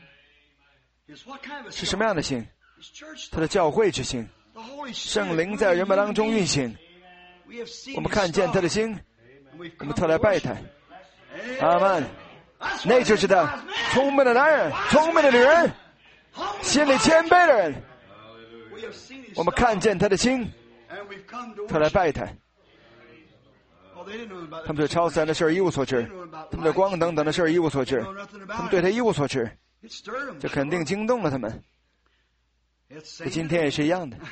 A: 是什么样的星？他的教会之星，圣灵在人们当中运行。我们看见他的星，我们特来拜他。阿们，那就是他，聪明的男人，聪明的女人，心里谦卑的人。我们看见他的心，他来拜他。 他们对超自然的事一无所知，他们对光等等的事一无所知，他们对他一无所知，这肯定惊动了他们。这今天也是一样的，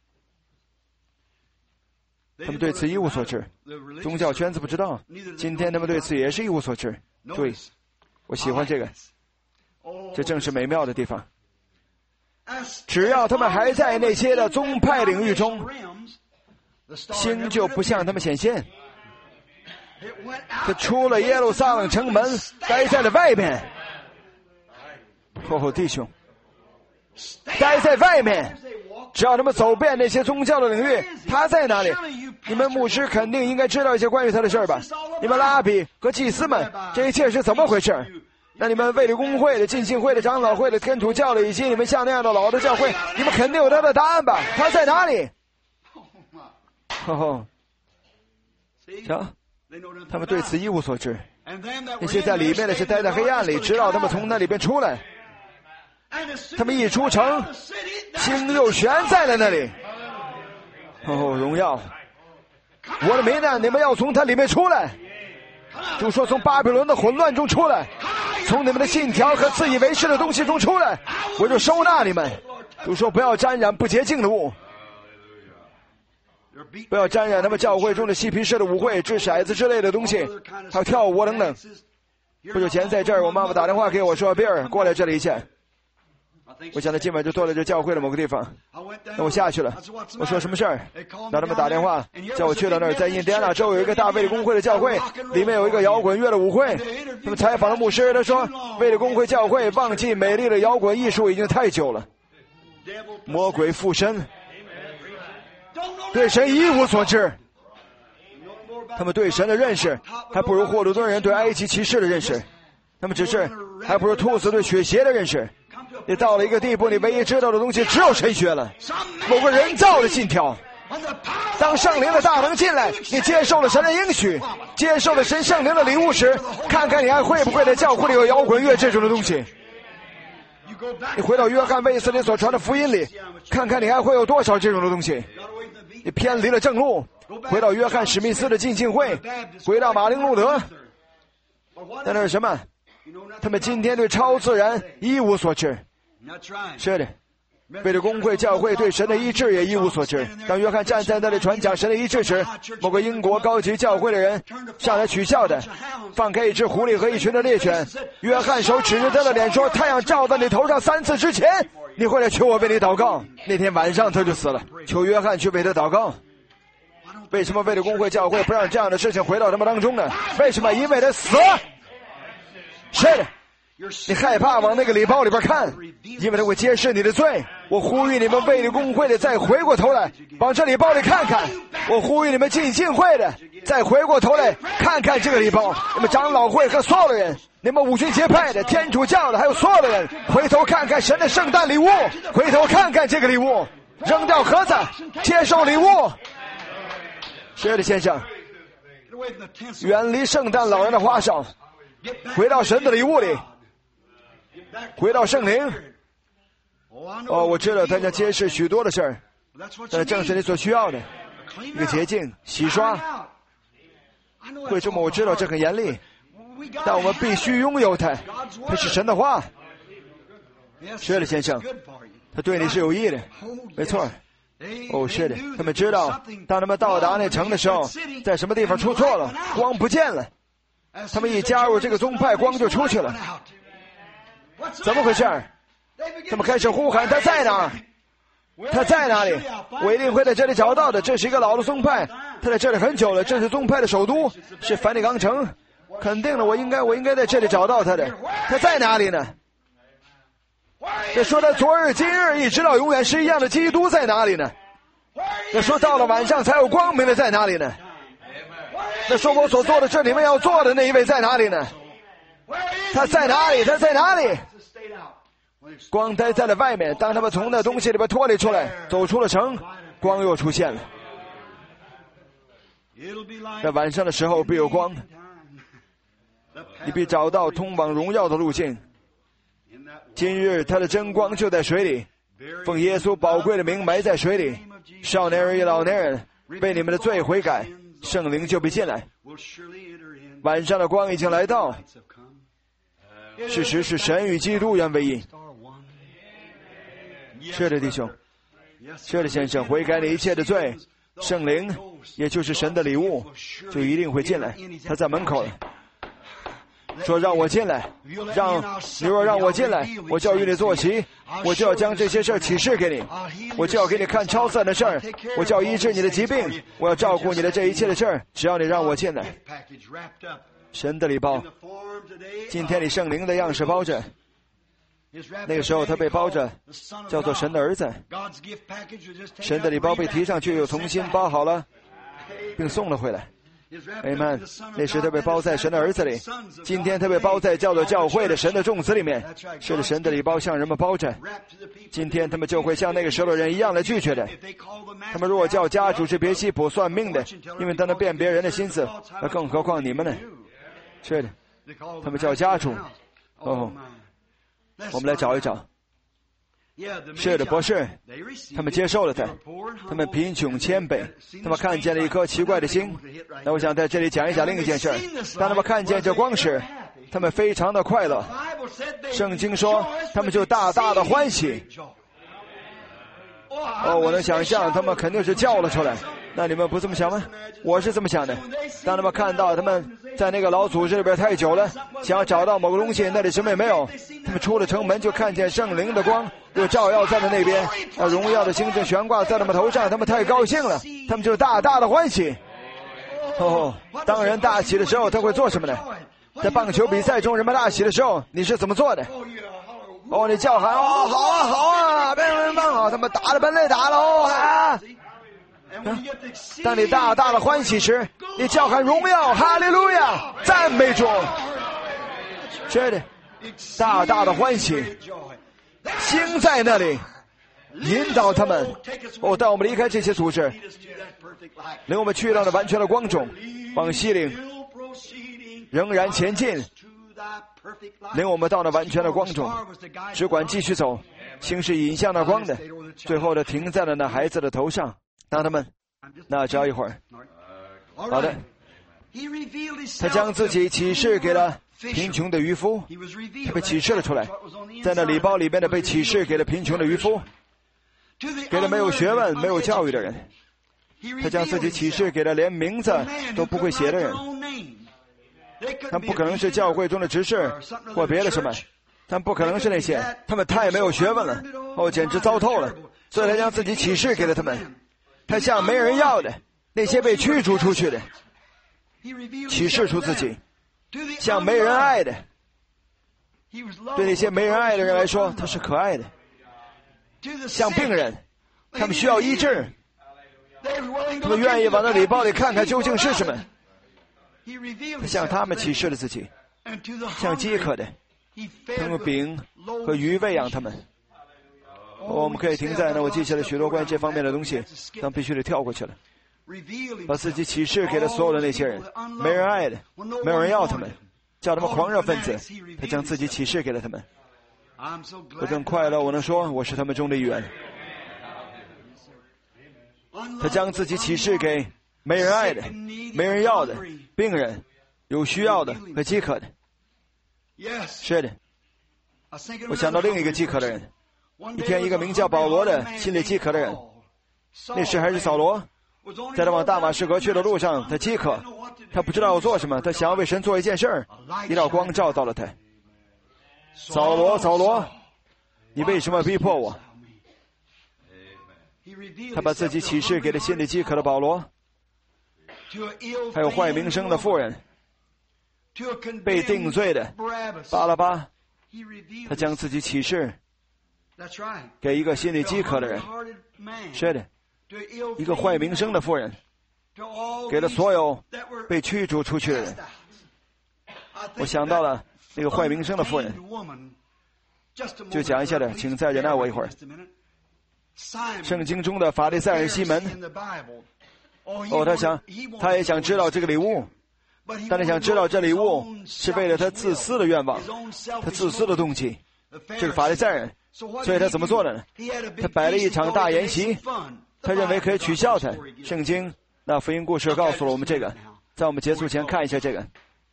A: 他们对此一无所知，宗教圈子不知道，今天他们对此也是一无所知。对，我喜欢这个，这正是美妙的地方。只要他们还在那些的宗派领域中，星就不向他们显现。他出了耶路撒冷城门，待在了外面。弟兄，待在外面，只要他们走遍那些宗教的领域，他在哪里？你们牧师肯定应该知道一些关于他的事吧？你们拉比和祭司们，这一切是怎么回事？那你们卫理公会的、浸信会的、长老会的、天主教的，以及你们像那样的老的教会，你们肯定有他的答案吧？他在哪里？瞧，他们对此一无所知。那些在里面的是待在黑暗里，直到他们从那里边出来。他们一出城，星又悬在了那里。荣耀！我的民呐，你们要从它里面出来。就说从巴比伦的混乱中出来，从你们的信条和自以为是的东西中出来，我就收纳你们。就说不要沾染不洁净的物，不要沾染他们教会中的嬉皮士的舞会、掷骰子之类的东西，还有跳舞等等。不久前在这儿，我妈妈打电话给我说：“比尔，过来这里一下。”我想他今晚就坐在这教会的某个地方。那我下去了，我说什么事儿？让他们打电话叫我去到那儿，在印第安纳州有一个大卫理公会的教会，里面有一个摇滚乐的舞会。他们采访了牧师，他说卫理公会教会忘记美丽的摇滚艺术已经太久了，魔鬼附身，对神一无所知。他们对神的认识还不如霍鲁顿人对埃及骑士的认识，他们只是还不如兔子对雪鞋的认识。你到了一个地步，你唯一知道的东西只有神学了，某个人造的信条。当圣灵的大能进来，你接受了神的应许，接受了神圣灵的礼物时，看看你还会不会在教会里有摇滚乐这种的东西。你回到约翰卫斯理所传的福音里，看看你还会有多少这种的东西。你偏离了正路，回到约翰史密斯的浸信会，回到马丁路德，那是什么？他们今天对超自然一无所知。是的，为了公会教会对神的医治也一无所知。当约翰站在那里传讲神的医治时，某个英国高级教会的人上来取笑的，放开一只狐狸和一群的猎犬。约翰手指着他的脸说：“太阳照在你头上3次之前，你会来求我为你祷告。”那天晚上他就死了，求约翰去为他祷告。为什么为了公会教会不让这样的事情回到他们当中呢？为什么？因为他死了。是的，你害怕往那个礼包里边看，因为它会揭示你的罪。我呼吁你们卫理公会的再回过头来往这礼包里看看，我呼吁你们浸信会的再回过头来看看这个礼包，你们长老会和所有的人，你们五旬节派的、天主教的还有所有的人，回头看看神的圣诞礼物，回头看看这个礼物，扔掉盒子，接受礼物。是的，先生，远离圣诞老人的花哨，回到神的礼物里，回到圣灵。我知道他将揭示许多的事儿，但正是你所需要的一个洁净洗刷。为什么我知道这很严厉，但我们必须拥有它，它是神的话。是的，先生，他对你是有益的，没错。是的，他们知道当他们到达那城的时候，在什么地方出错了，光不见了。他们一加入这个宗派，光就出去了。怎么回事？他们开始呼喊：他在哪儿？他在哪里？我一定会在这里找到的。这是一个老的宗派，他在这里很久了。这是宗派的首都，是梵蒂冈城。肯定的，我应该在这里找到他的。他在哪里呢？这说他昨日今日一直到永远是一样的基督在哪里呢？那说到了晚上才有光明的在哪里呢？那说我所做的这里面要做的那一位在哪里呢？他在哪里？他在哪里？光待在了外面，当他们从那东西里边脱离出来，走出了城，光又出现了。在晚上的时候必有光，你必找到通往荣耀的路径。今日他的真光就在水里，奉耶稣宝贵的名埋在水里。少年人与老年人为你们的罪悔改， 圣灵就必进来。晚上的光已经来到，事实是神与基督原为一。是的，弟兄，是的，先生，悔改你一切的罪，圣灵也就是神的礼物，就一定会进来。他在门口了，说让我进来，你若让我进来，我就要与你坐席，我就要将这些事儿启示给你，我就要给你看超自然的事儿，我就要医治你的疾病，我要照顾你的这一切的事儿，只要你让我进来。神的礼包，今天你圣灵的样式包着，那个时候他被包着，叫做神的儿子。神的礼包被提上去，又重新包好了，并送了回来。Amen。那时他被包在神的儿子里，今天他被包在叫做教会的神的众子里面。是的，神的礼包向人们包着，今天他们就会像那个时候的人一样的拒绝的。他们如果叫家主是别西卜算命的，因为他能辨别人的心思，那更何况你们呢？是的，他们叫家主。哦，我们来找一找。是的，博士，他们接受了他，他们贫穷谦卑，他们看见了一颗奇怪的心。那我想在这里讲一讲另一件事，当他们看见这光时，他们非常的快乐。圣经说他们就大大的欢喜。哦，我能想象他们肯定是叫了出来。那你们不这么想吗？我是这么想的。当他们看到他们在那个老组织里边太久了，想要找到某个东西，那里什么也没有，他们出了城门就看见圣灵的光又照耀在了那边，荣耀的星星悬挂在他们头上，他们太高兴了，他们就大大的欢喜。哦，当人大喜的时候他会做什么呢？在棒球比赛中人们大喜的时候你是怎么做的？哦，你叫喊，哦，好啊好啊，棒好，他们打了本垒打了，哦啊！当你大大的欢喜时，你叫喊荣耀，哈利路亚，赞美主。是的，大大的欢喜，心在那里引导他们。哦，当我们离开这些组织，领我们去到了完全的光中，往西领仍然前进，领我们到了完全的光中，只管继续走，星是引向那光的，最后的停在了那孩子的头上。当他们那只要一会儿，好的，他将自己启示给了贫穷的渔夫，他被启示了出来，在那礼包里面的被启示给了贫穷的渔夫，给了没有学问没有教育的人，他将自己启示给了连名字都不会写的人。他们不可能是教会中的执事或别的什么，他们不可能是那些，他们太没有学问了，哦，简直糟透了，所以他将自己启示给了他们。他向没人要的那些被驱逐出去的启示出自己，向没人爱的，对那些没人爱的人来说他是可爱的，像病人他们需要医治，他们愿意往那礼包里看看究竟是什么。他向他们启示了自己，向饥渴的他用饼和鱼喂养他们。我们可以停在那，我记下了许多关于这方面的东西，但必须得跳过去了。把自己启示给了所有的那些人，没人爱的，没有人要他们，叫他们狂热分子，他将自己启示给了他们。我真快乐，我能说我是他们中的一员。他将自己启示给没人爱的，没人要的，病人，有需要的和饥渴的。是的，我想到另一个饥渴的人。一天，一个名叫保罗的心里饥渴的人，那时还是扫罗，在他往大马士革去的路上，他饥渴，他不知道要做什么，他想要为神做一件事儿，一道光照到了他。扫罗，扫罗，你为什么逼迫我？他把自己启示给了心里饥渴的保罗，还有坏名声的妇人，被定罪的巴拉巴，他将自己启示给一个心里饥渴的人。是的，一个坏名声的妇人，给了所有被驱逐出去的人。我想到了那个坏名声的妇人，就讲一下的，请再忍耐我一会儿。圣经中的法利赛人西门，他也想知道这个礼物，但他想知道这礼物是为了他自私的愿望，他自私的动机。这个法利赛人，所以他怎么做的呢？他摆了一场大筵席，他认为可以取笑他。圣经那福音故事告诉了我们这个，在我们结束前看一下这个。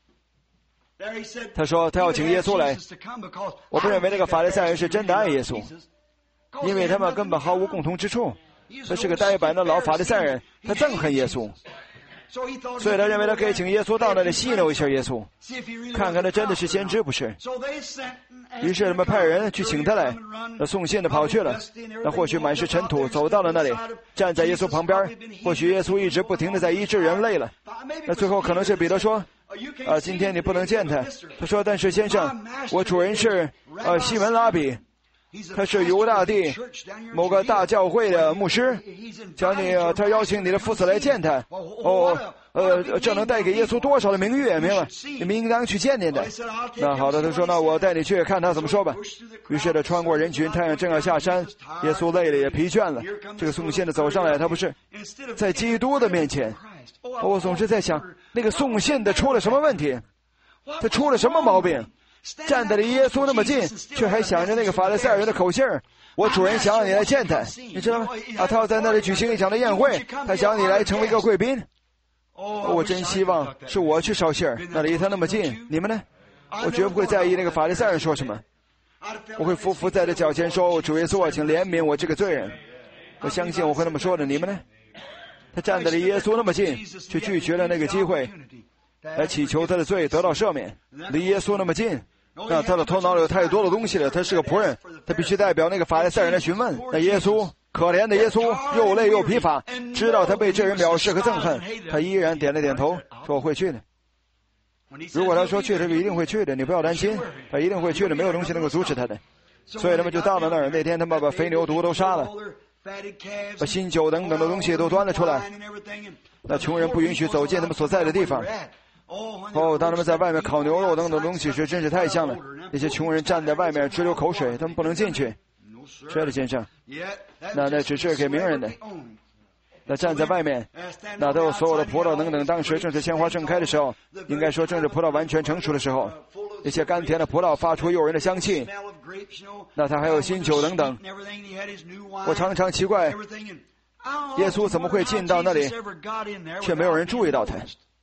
A: 他说他要请耶稣来，我不认为那个法利赛人是真的爱耶稣，因为他们根本毫无共同之处。他是个呆板的老法利赛人，他憎恨耶稣，所以他认为他可以请耶稣到那里戏弄一下耶稣，看看他真的是先知不是。于是他们派人去请他来，那送信的跑去了，那或许满是尘土，走到了那里，站在耶稣旁边，或许耶稣一直不停地在医治人类了。那最后可能是彼得说今天你不能见他。他说但是先生，我主人是西门拉比，他是犹大地某个大教会的牧师，讲你他邀请你的父子来见他。这能带给耶稣多少的名誉，明白？你们应当去见见的。那好的，他说那我带你去看他怎么说吧。于是他穿过人群，太阳正要下山，耶稣累了也疲倦了，这个送信的走上来，他不是在基督的面前。我总是在想，那个送信的出了什么问题？他出了什么毛病？站得离耶稣那么近，却还想着那个法利赛人的口信儿。我主人想让你来见他，你知道吗？他要在那里举行一场的宴会，他想你来成为一个贵宾。我真希望是我去捎信儿，那离他那么近。你们呢？我绝不会在意那个法利赛人说什么，我会匍匐在他脚前说，主耶稣，请怜悯我这个罪人。我相信我会那么说的。你们呢？他站得离耶稣那么近，却拒绝了那个机会来祈求他的罪得到赦免。离耶稣那么近，那他的头脑里有太多的东西了，他是个仆人，他必须代表那个法利赛人来询问。那耶稣，可怜的耶稣，又累又疲乏，知道他被这人藐视和憎恨，他依然点了点头，说我会去的。如果他说去，他就一定会去的，你不要担心，他一定会去的，没有东西能够阻止他的。所以他们就到了那儿，那天他们把肥牛犊都杀了，把新酒等等的东西都端了出来。那穷人不允许走进他们所在的地方。当他们在外面烤牛肉等等东西时，真是太香了。那些穷人站在外面直流口水，他们不能进去。是的，先生，那只是给名人的。那站在外面，那都有所有的葡萄等等。当时正是鲜花盛开的时候，应该说正是葡萄完全成熟的时候。那些甘甜的葡萄发出诱人的香气，那它还有新酒等等。我常常奇怪，耶稣怎么会进到那里，却没有人注意到他。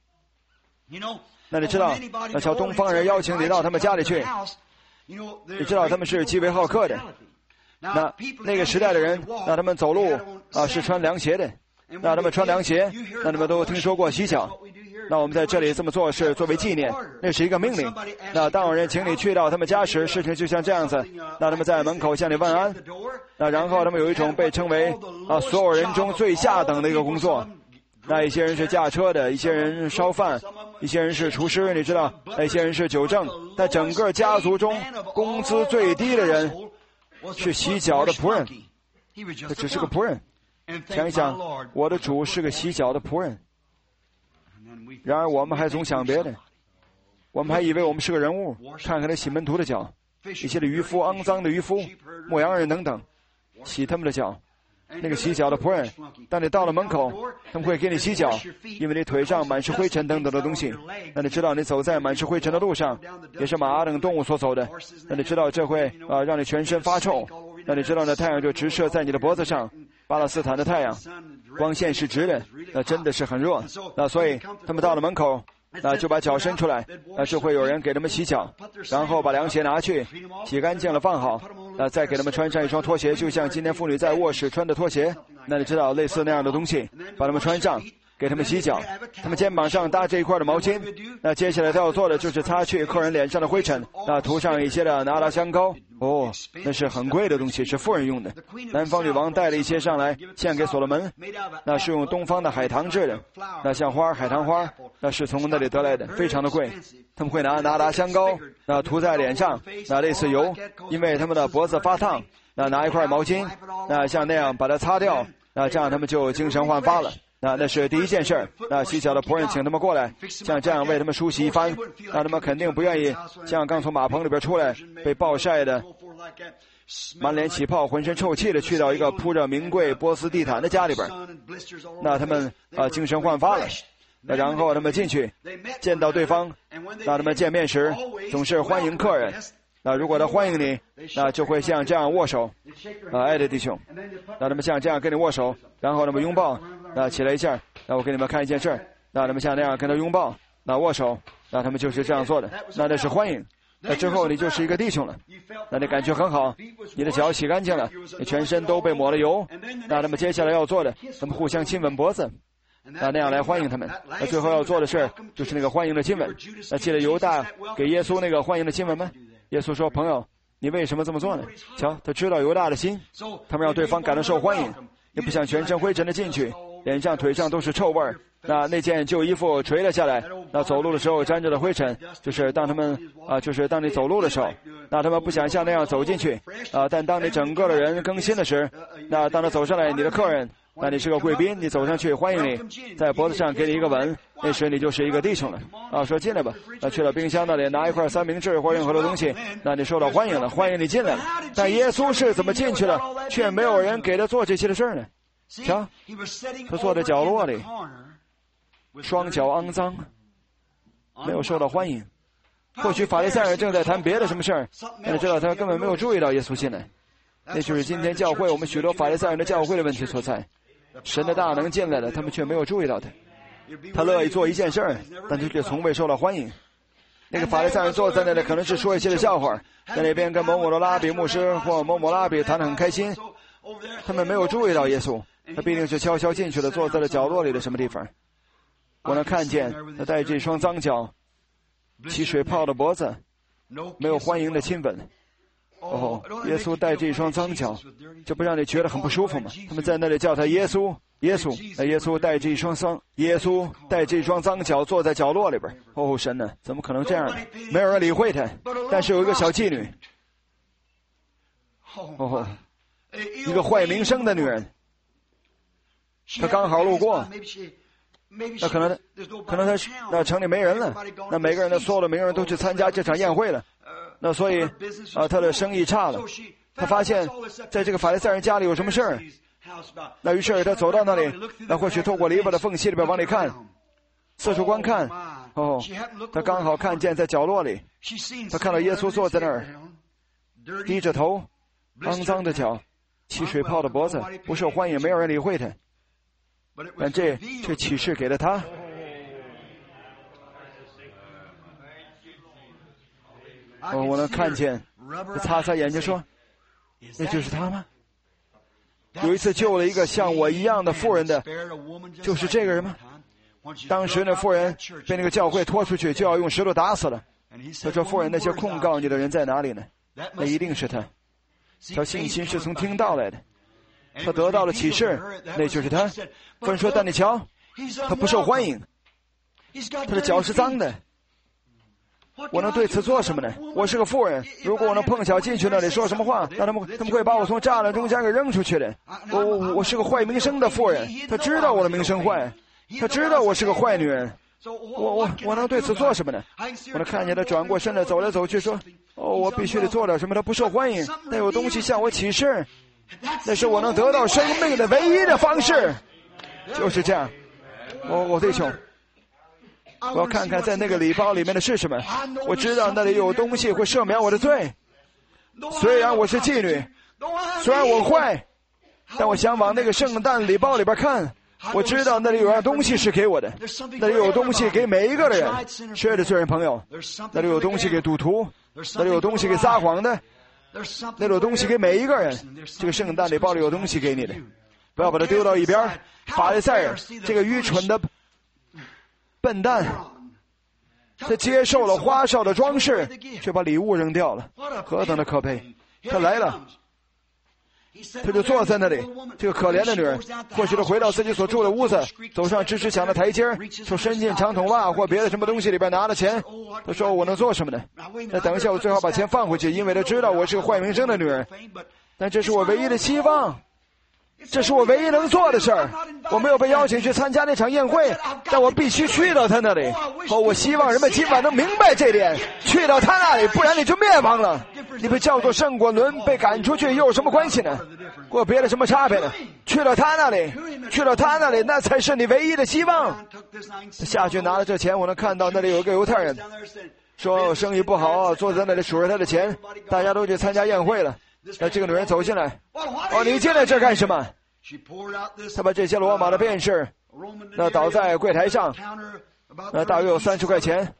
A: 那你知道，那叫东方人邀请你到他们家里去，你知道他们是极为好客的。那个时代的人，那他们走路是穿凉鞋的，那他们穿凉鞋，那你们都听说过洗脚。那我们在这里这么做是作为纪念，那是一个命令。那当有人请你去到他们家时，事情就像这样子，那他们在门口向你问安，那然后他们有一种被称为所有人中最下等的一个工作。那一些人是驾车的，一些人烧饭，一些人是厨师，你知道，一些人是酒政。在整个家族中，工资最低的人是洗脚的仆人，他只是个仆人。想一想，我的主是个洗脚的仆人。然而我们还总想别的，我们还以为我们是个人物。看看那洗门徒的脚，一些的渔夫，肮脏的渔夫，牧羊人等等，洗他们的脚。那个洗脚的仆人，当你到了门口，他们会给你洗脚，因为你腿上满是灰尘等等的东西。那你知道你走在满是灰尘的路上，也是马等动物所走的。那你知道这会让你全身发臭。那你知道那太阳就直射在你的脖子上，巴勒斯坦的太阳，光线是直的，那真的是很热。那所以他们到了门口，那就把脚伸出来，那就会有人给他们洗脚，然后把凉鞋拿去洗干净了放好，那再给他们穿上一双拖鞋，就像今天妇女在卧室穿的拖鞋。那你知道类似那样的东西，把他们穿上，给他们洗脚，他们肩膀上搭这一块的毛巾。那接下来他要做的就是擦去客人脸上的灰尘，那涂上一些的拿达香膏。那是很贵的东西，是妇人用的。南方女王带了一些上来献给所罗门，那是用东方的海棠制的，那像花海棠花，那是从那里得来的，非常的贵。他们会拿达香膏，那涂在脸上，那类似油，因为他们的脖子发烫，那拿一块毛巾，那像那样把它擦掉，那这样他们就精神焕发了。那是第一件事。那洗脚的仆人请他们过来，像这样为他们梳洗一番，那他们肯定不愿意像刚从马棚里边出来被暴晒的满脸起泡浑身臭气的去到一个铺着名贵波斯地毯的家里边。那他们精神焕发了，那然后他们进去见到对方，那他们见面时总是欢迎客人。那如果他欢迎你，那就会像这样握手，爱的弟兄，那他们像这样跟你握手，然后他们拥抱， 起来一下，那我给你们看一件事儿，那他们像那样跟他拥抱，那握手，那他们就是这样做的，那是欢迎。那之后你就是一个弟兄了，那你感觉很好，你的脚洗干净了，你全身都被抹了油，那他们接下来要做的，他们互相亲吻脖子，那样来欢迎他们。那最后要做的事就是那个欢迎的亲吻。那记得犹大给耶稣那个欢迎的亲吻吗？耶稣说：“朋友，你为什么这么做呢？瞧，他知道犹大的心，他们让对方感到受欢迎，也不想全身灰尘的进去，脸上腿上都是臭味儿。那件旧衣服垂了下来，那走路的时候沾着的灰尘，就是当他们就是当你走路的时候，那他们不想像那样走进去但当你整个的人更新的时，那当他走上来，你的客人，那你是个贵宾，你走上去欢迎你，在脖子上给你一个吻，那时你就是一个弟兄了说进来吧。那去了冰箱那里拿一块三明治或任何的东西，那你受到欢迎了，欢迎你进来了。但耶稣是怎么进去了，却没有人给他做这些的事儿呢？瞧，他坐在角落里，双脚肮脏，没有受到欢迎。或许法利赛人正在谈别的什么事儿，但是知道他根本没有注意到耶稣进来。那就是今天教会我们许多法利赛人的教会的问题所在。神的大能进来了，他们却没有注意到他。他乐意做一件事儿，但他却从未受到欢迎。那个法利赛人坐在那里，可能是说一些的笑话，在那边跟某某的拉比牧师或某某拉比谈得很开心。他们没有注意到耶稣，他必定是悄悄进去了，坐在了角落里的什么地方。我能看见他带着一双脏脚，起水泡的脖子，没有欢迎的亲吻。耶稣带着一双脏脚，这不让你觉得很不舒服吗？他们在那里叫他耶稣，耶稣带着一双脏脚坐在角落里边。神呢？怎么可能这样呢？没有人理会他，但是有一个小妓女，一个坏名声的女人，她刚好路过。那可能他那城里没人了，那每个人的所有的名人都去参加这场宴会了，那所以他的生意差了。他发现在这个法利赛人家里有什么事儿，那于是他走到那里，那或许透过篱笆的缝隙里边往里看，四处观看。他刚好看见在角落里，他看到耶稣坐在那儿，低着头，肮脏的脚，起水泡的脖子，不受欢迎，没有人理会他。但这却启示给了他。我能看见，他擦擦眼睛说：“那就是他吗？有一次救了一个像我一样的妇人的，就是这个人吗？”当时那妇人被那个教会拖出去，就要用石头打死了。他说：“妇人，那些控告你的人在哪里呢？那一定是他。他信心是从听到来的。”他得到了启示，那就是他。妇人说：“但你瞧，他不受欢迎，他的脚是脏的。我能对此做什么呢？我是个妇人，如果我能碰巧进去那里说什么话，那他们会把我从栅栏中间给扔出去的。我是个坏名声的妇人，他知道我的名声坏，他知道我是个坏女人。我能对此做什么呢？我能看见他转过身来走来走去，说：我必须得做点什么。他不受欢迎，但有东西向我启示。”那是我能得到生命的唯一的方式，就是这样。我弟兄，我要看看在那个礼包里面的是什么。我知道那里有东西会赦免我的罪。虽然我是妓女，虽然我坏，但我想往那个圣诞礼包里边看。我知道那里有样东西是给我的，那里有东西给每一个人，是的，罪人朋友，那里有东西给赌徒，那里有东西给撒谎的。那种东西给每一个人，这个圣诞礼包里有东西给你的，不要把它丢到一边。法利赛人这个愚蠢的笨蛋，他接受了花哨的装饰，却把礼物扔掉了，何等的可悲！他来了，他就坐在那里，这个可怜的女人，或许他回到自己所住的屋子，走上吱吱响的台阶，就伸进长筒袜或别的什么东西里边拿了钱。他说：“我能做什么呢？那等一下，我最好把钱放回去，因为他知道我是个坏名声的女人。但这是我唯一的希望，这是我唯一能做的事儿。我没有被邀请去参加那场宴会，但我必须去到他那里。我希望人们今晚能明白这点，去到他那里，不然你就灭亡了。你被叫做圣果伦，被赶出去又有什么关系呢？或别的什么差别呢？去到他那里，那才是你唯一的希望。”下去拿了这钱，我能看到那里有一个犹太人，说生意不好，坐在那里数着他的钱，大家都去参加宴会了。那这个女人走进来：“你进来这干什么？ 他把这些罗马的便士那倒在柜台上，那大约有30块钱。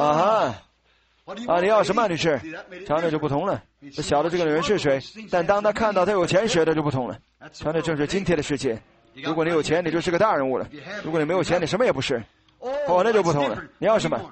A: 你要什么女士？瞧，那就不同了。他晓得这个女人是谁，但当他看到他有钱时，他就不同了。瞧，那正是今天的世界。如果你有钱，你就是个大人物了；如果你没有钱，你什么也不是。那就不同了。你要什么？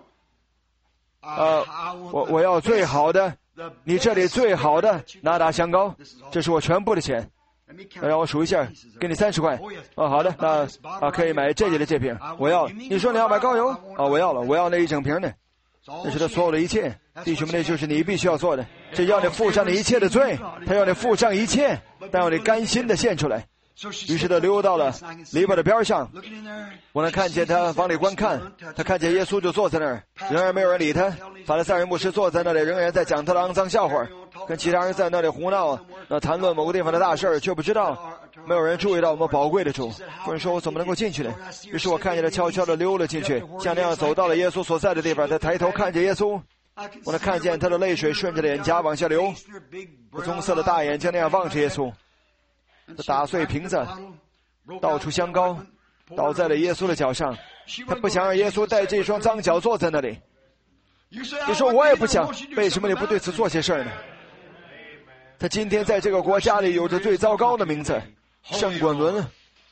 A: 我要最好的，你这里最好的拿达香膏，这是我全部的钱。让我数一下，给你30块。好的，那可以买这里的这瓶。我要。你说你要买膏油？我要了，我要那一整瓶的。那是他所有的一切，弟兄们，那就是你必须要做的。只要你付上你一切的罪，他要你付上一切，但要你甘心的献出来。于是他溜到了篱笆的边上，我能看见他往里观看，他看见耶稣就坐在那儿，仍然没有人理他。法利赛人牧师坐在那里，仍然在讲他的肮脏笑话，跟其他人在那里胡闹，谈论某个地方的大事，却不知道没有人注意到我们宝贵的主。夫人说，我怎么能够进去呢？于是我看见他悄悄地溜了进去，像那样走到了耶稣所在的地方。他抬头看见耶稣，我能看见他的泪水顺着脸颊往下流，棕色的大眼睛那样望着耶稣。他打碎瓶子，倒出香膏，倒在了耶稣的脚上。他不想让耶稣带这双脏脚坐在那里。你说我也不想，为什么你不对此做些事呢？他今天在这个国家里有着最糟糕的名字，圣滚伦，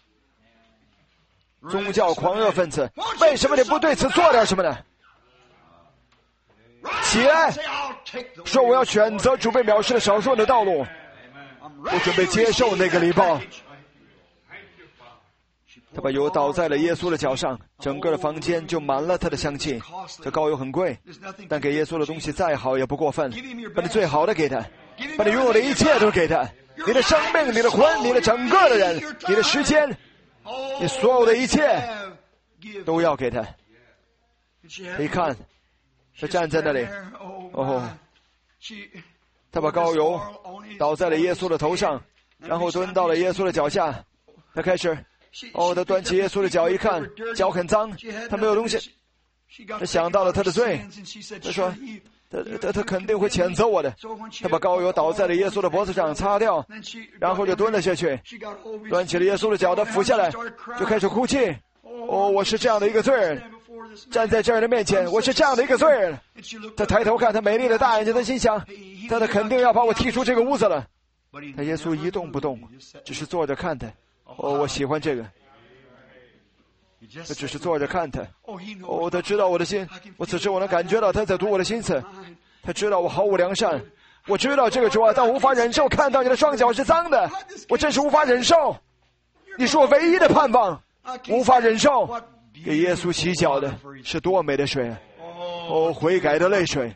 A: 宗教狂热分子。为什么你不对此做点什么呢？起来，说我要选择主被藐视的少数人的道路，我准备接受那个礼包。他把油倒在了耶稣的脚上，整个的房间就满了他的香气。这膏油很贵，但给耶稣的东西再好也不过分。把你最好的给他，把你拥有的一切都给他，你的生命，你的魂，你的整个的人，你的时间，你所有的一切都要给他。你看他站在那里，他把膏油倒在了耶稣的头上，然后蹲到了耶稣的脚下。他开始他端起耶稣的脚一看，脚很脏，他没有东西。他想到了他的罪，他说他肯定会谴责我的。他把膏油倒在了耶稣的脖子上擦掉，然后就蹲了下去，端起了耶稣的脚，他俯下来就开始哭泣。我是这样的一个罪人，站在这儿的面前，我是这样的一个罪人。他抬头看他美丽的大眼睛，他心想他肯定要把我踢出这个屋子了。但耶稣一动不动，只是坐着看他。我喜欢这个。他只是坐着看他。他知道我的心，我此时我能感觉到他在读我的心思。他知道我毫无良善，我知道这个主啊，但无法忍受看到你的双脚是脏的，我真是无法忍受。你是我唯一的盼望，无法忍受。给耶稣洗脚的是多美的水啊！悔改的泪水。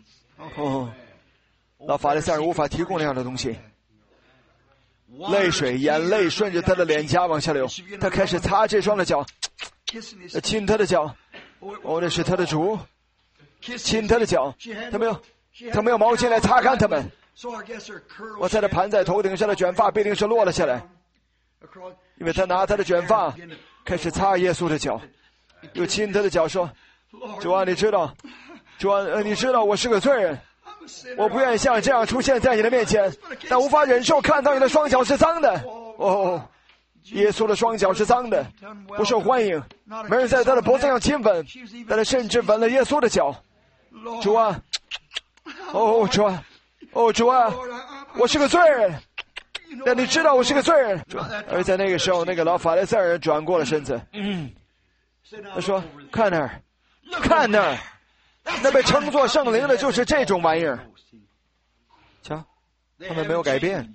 A: 老法利赛人无法提供那样的东西。泪水，眼泪顺着他的脸颊往下流。他开始擦这双的脚，亲他的脚。那是他的主，亲他的脚。他没有毛巾来擦干他们。我猜他盘在头顶上的卷发必定是落了下来，因为他拿他的卷发开始擦耶稣的脚，又亲他的脚，说：主啊，你知道，主啊，你知道我是个罪人，我不愿意像这样出现在你的面前，但无法忍受看到你的双脚是脏的。耶稣的双脚是脏的，不受欢迎，没人在他的脖子上亲吻，但他甚至吻了耶稣的脚。主啊，主啊，主啊，我是个罪人，但你知道我是个罪人。而在那个时候，那个老法利赛人转过了身子，他说：看那儿，看那儿，那被称作圣灵的就是这种玩意儿。瞧，他们没有改变。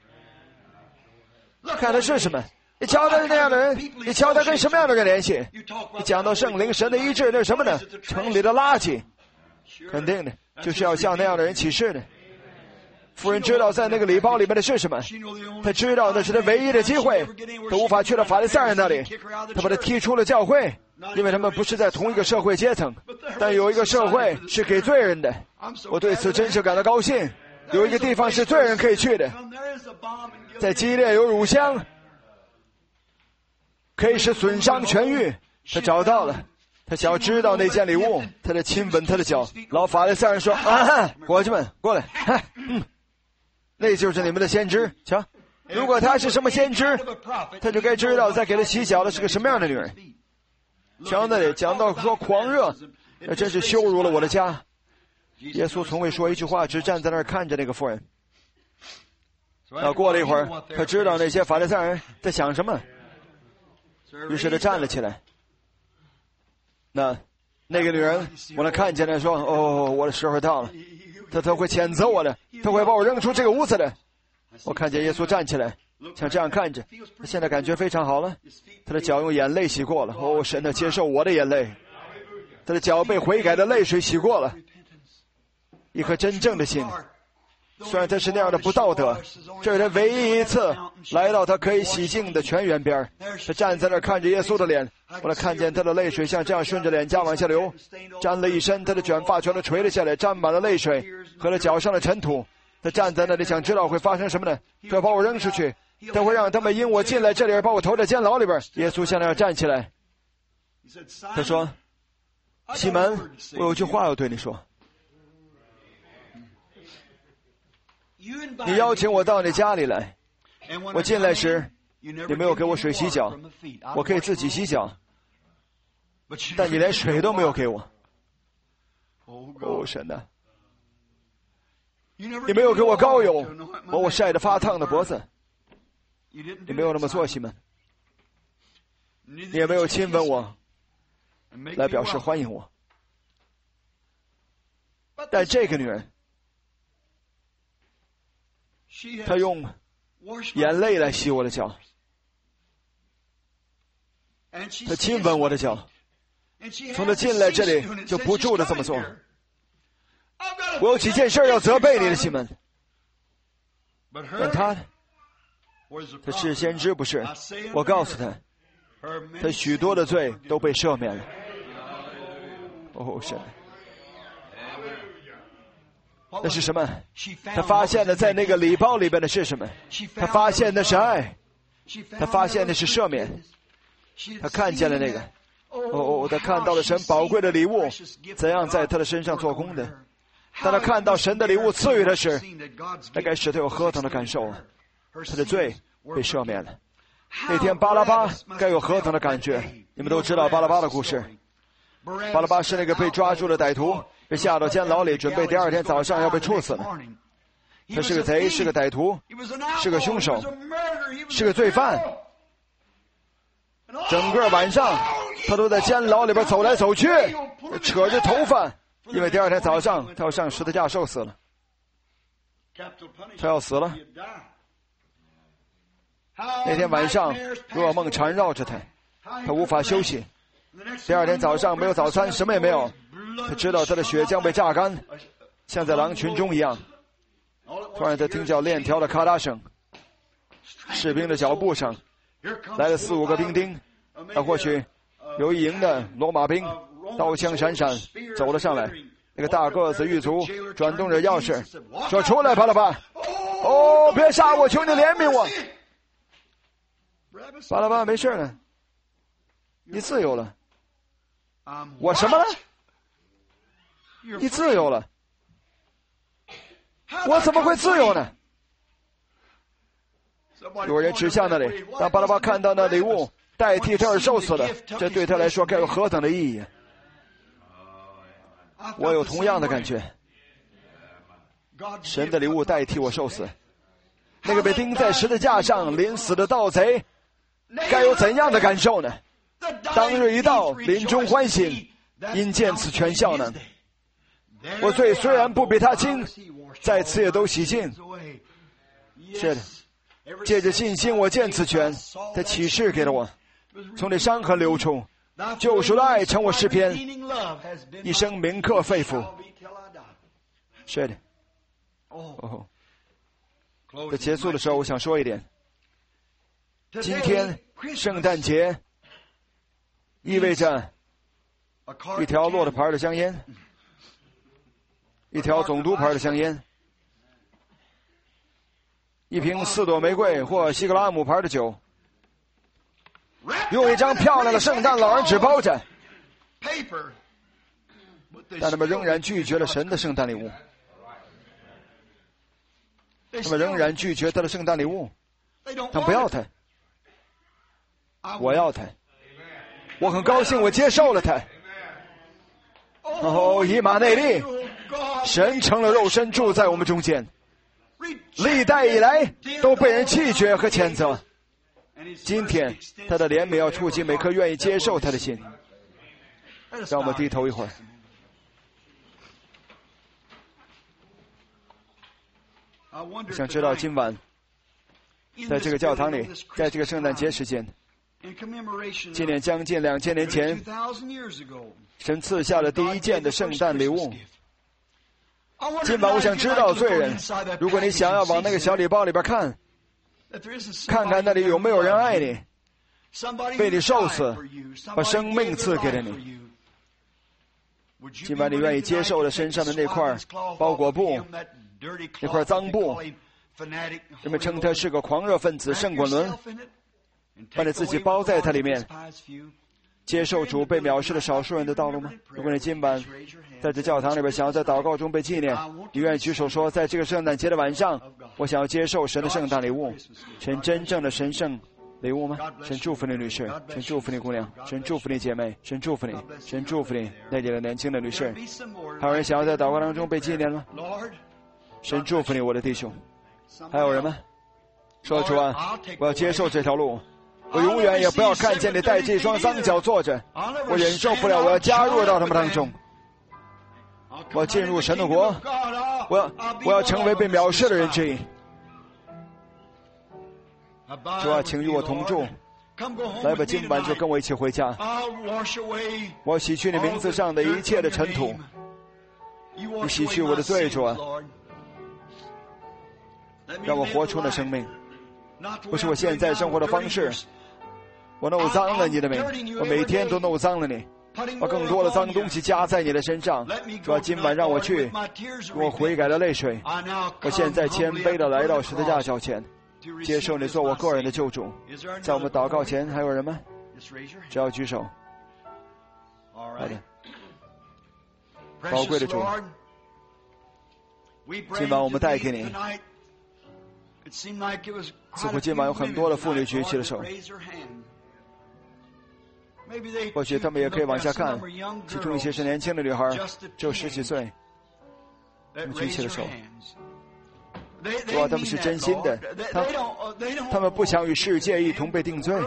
A: 看的是什么？你瞧他是那样的人，你瞧他跟什么样的人联系？你讲到圣灵、神的医治，那是什么呢？城里的垃圾。肯定的，就是要向那样的人启示的。夫人知道在那个礼包里面的是什么，他知道那是他唯一的机会，他无法去到法利赛人那里，他把他踢出了教会，因为他们不是在同一个社会阶层。但有一个社会是给罪人的，我对此真是感到高兴。有一个地方是罪人可以去的，在基列有乳香，可以使损伤痊愈。他找到了，他想要知道那件礼物，他在亲吻他的脚。老法利赛人说：伙计们过来，那就是你们的先知，瞧， 如果他是什么先知，他就该知道在给他洗脚的是个什么样的女人。讲那里讲到说狂热，那真是羞辱了我的家。耶稣从未说一句话，只站在那儿看着那个妇人。过了一会儿，他知道那些法利赛人在想什么，于是他站了起来。那个女人，我能看见了，说：“哦，我的时候到了。他会谴责我的，他会把我扔出这个屋子的。”我看见耶稣站起来，像这样看着，他现在感觉非常好了。他的脚用眼泪洗过了。哦，神的接受我的眼泪，他的脚被悔改的泪水洗过了。一颗真正的心，虽然他是那样的不道德，这是他唯一一次来到他可以洗净的泉源边。他站在那儿看着耶稣的脸，我能看见他的泪水像这样顺着脸颊往下流，沾了一身，他的卷发全都垂了下来，沾满了泪水和他脚上的尘土。他站在那里想知道会发生什么呢？他要把我扔出去，他会让他们因我进来这里而把我投在监牢里边。耶稣像那样站起来，他说：“西门，我有句话要对你说。你邀请我到你家里来，我进来时你没有给我水洗脚，我可以自己洗脚，但你连水都没有给我。哦，神啊，你没有给我膏油，把我晒得发烫的脖子，你没有那么做，西门。你也没有亲吻我来表示欢迎我。但这个女人，她用眼泪来洗我的脚，她亲吻我的脚，从她进来这里就不住的这么做。我有几件事要责备你的，西门。但他是先知，不是？我告诉他许多的罪都被赦免了。哦，神！那是什么？他发现的在那个礼包里边的是什么？他发现的是爱，他发现的是赦免，他看见了那个。他看到了神宝贵的礼物怎样在他的身上做工的。当他看到神的礼物赐予他时，那该使他有何等的感受啊！他的罪被赦免了。那天巴拉巴该有何等的感觉？你们都知道巴拉巴的故事。巴拉巴是那个被抓住的歹徒，被下到监牢里，准备第二天早上要被处死了。他是个贼，是个歹徒，是个凶手，是个罪犯。整个晚上他都在监牢里边走来走去，扯着头发，因为第二天早上他要上十字架受死了，他要死了。那天晚上噩梦缠绕着他，他无法休息。第二天早上没有早餐，什么也没有。他知道他的血将被榨干，像在狼群中一样。突然他听见链条的咔嗒声，士兵的脚步声，来了4-5个兵丁，或许有一营的罗马兵，刀枪闪闪走了上来。那个大个子狱卒转动着钥匙说：“出来，巴拉巴！哦，别杀我，求你怜悯我。”巴拉巴，没事了，你自由了。我什么了？你自由了。我怎么会自由呢？有人指向那里，当巴拉巴看到那礼物代替他而受死了，这对他来说该有何等的意义？我有同样的感觉。神的礼物代替我受死，那个被钉在十字架上临死的盗贼该有怎样的感受呢？当日一到，临终欢喜，因见此全效呢。我罪虽然不比他轻，在此也都洗净。是的，借着信心我见此全，他启示给了我，从那伤痕流出，救赎的爱成我诗篇，一生铭刻肺腑。是的。在结束的时候我想说一点，今天圣诞节意味着一条骆驼牌的香烟，一条总督牌的香烟，一瓶4朵玫瑰或西格拉姆牌的酒，用一张漂亮的圣诞老人纸包着，但他们仍然拒绝了神的圣诞礼物。他们仍然拒绝他的圣诞礼物， 他们不要他，我要他，我很高兴我接受了他。哦，以马内利，神成了肉身住在我们中间，历代以来都被人弃绝和谴责，今天他的怜悯要触及每颗愿意接受他的心。让我们低头一会儿。想知道今晚在这个教堂里，在这个圣诞节时间，纪念将近2000年前神赐下的第一件的圣诞礼物。今晚我想知道罪人，如果你想要往那个小礼包里边看，看看那里有没有人爱你，被你受死，把生命赐给了你。今晚你愿意接受了身上的那块包裹布，那块脏布，人们称他是个狂热分子圣滚伦，把你自己包在他里面，接受主被藐视的少数人的道路吗？如果你今晚在这教堂里边想要在祷告中被纪念，你愿意举手说，在这个圣诞节的晚上，我想要接受神的圣诞礼物，神真正的神圣礼物吗？神祝福你女士，神祝福你姑娘，神祝福你姐妹，神祝福你，神祝福你那里的年轻的女士。还有人想要在祷告当中被纪念吗？神祝福你我的弟兄。还有人吗？说主啊，我要接受这条路，我永远也不要看见你带这双脏脚坐着，我忍受不了，我要加入到他们当中，我要进入神的国，我要成为被藐视的人之一。主啊，请与我同住，来吧，今晚就跟我一起回家。我要洗去你名字上的一切的尘土，你洗去我的罪，主啊，让我活出那生命，不是我现在生活的方式。我弄脏了你的名，我每天都弄脏了你，把更多的脏东西加在你的身上。主啊，今晚让我去，我悔改的泪水。我现在谦卑的来到十字架脚前，接受你做我个人的救主。在我们祷告前还有人吗？只要举手。好的，宝贵的主，今晚我们带给你，似乎今晚有很多的妇女举起了手，或许他们也可以往下看，其中一些是年轻的女孩，只有10几岁，他们举起了手。主啊，他们是真心的，他们不想与世界一同被定罪，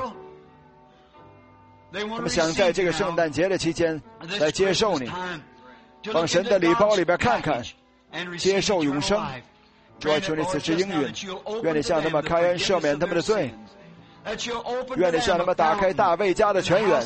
A: 他们想在这个圣诞节的期间来接受你，往神的礼包里边看看，接受永生。主啊，求你此时应允，愿你向他们开恩赦免他们的罪，愿你向他们打开大卫家的泉源，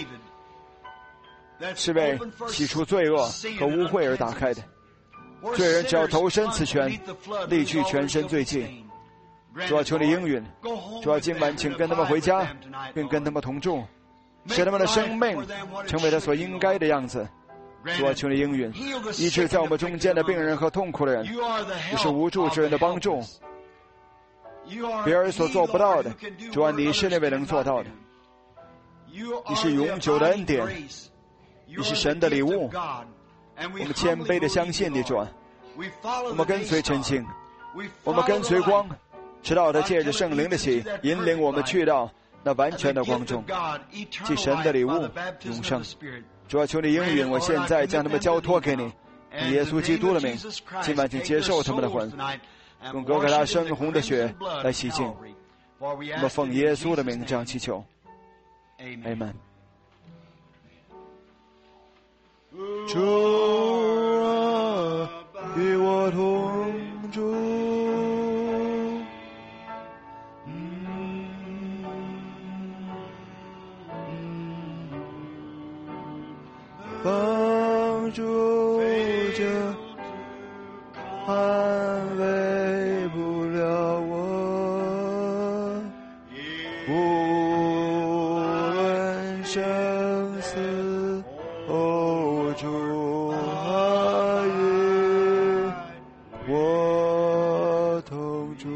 A: 是为洗除罪恶和污秽而打开的。罪人只要投身此泉，立去全身罪迹。主啊，求你应允。主啊，今晚请跟他们回家，并跟他们同住，使他们的生命成为他所应该的样子。主啊，求你应允，医治在我们中间的病人和痛苦的人。你是无助之人的帮助，别人所做不到的，主啊，你是那位能做到的。你是永久的恩典，你是神的礼物。我们谦卑地相信你，主啊，我们跟随晨星，我们跟随光，直到他借着圣灵的喜引领我们去到那完全的光中，即神的礼物永生。主啊，求你应允，我现在将他们交托给你，以耶稣基督的名，今晚请接受他们的魂，用哥哥他深红的血来洗净。我们奉耶稣的名这样祈求， Amen。 主啊，与我同住，帮助着安慰不了我，无论生死，哦，主啊，与我同住。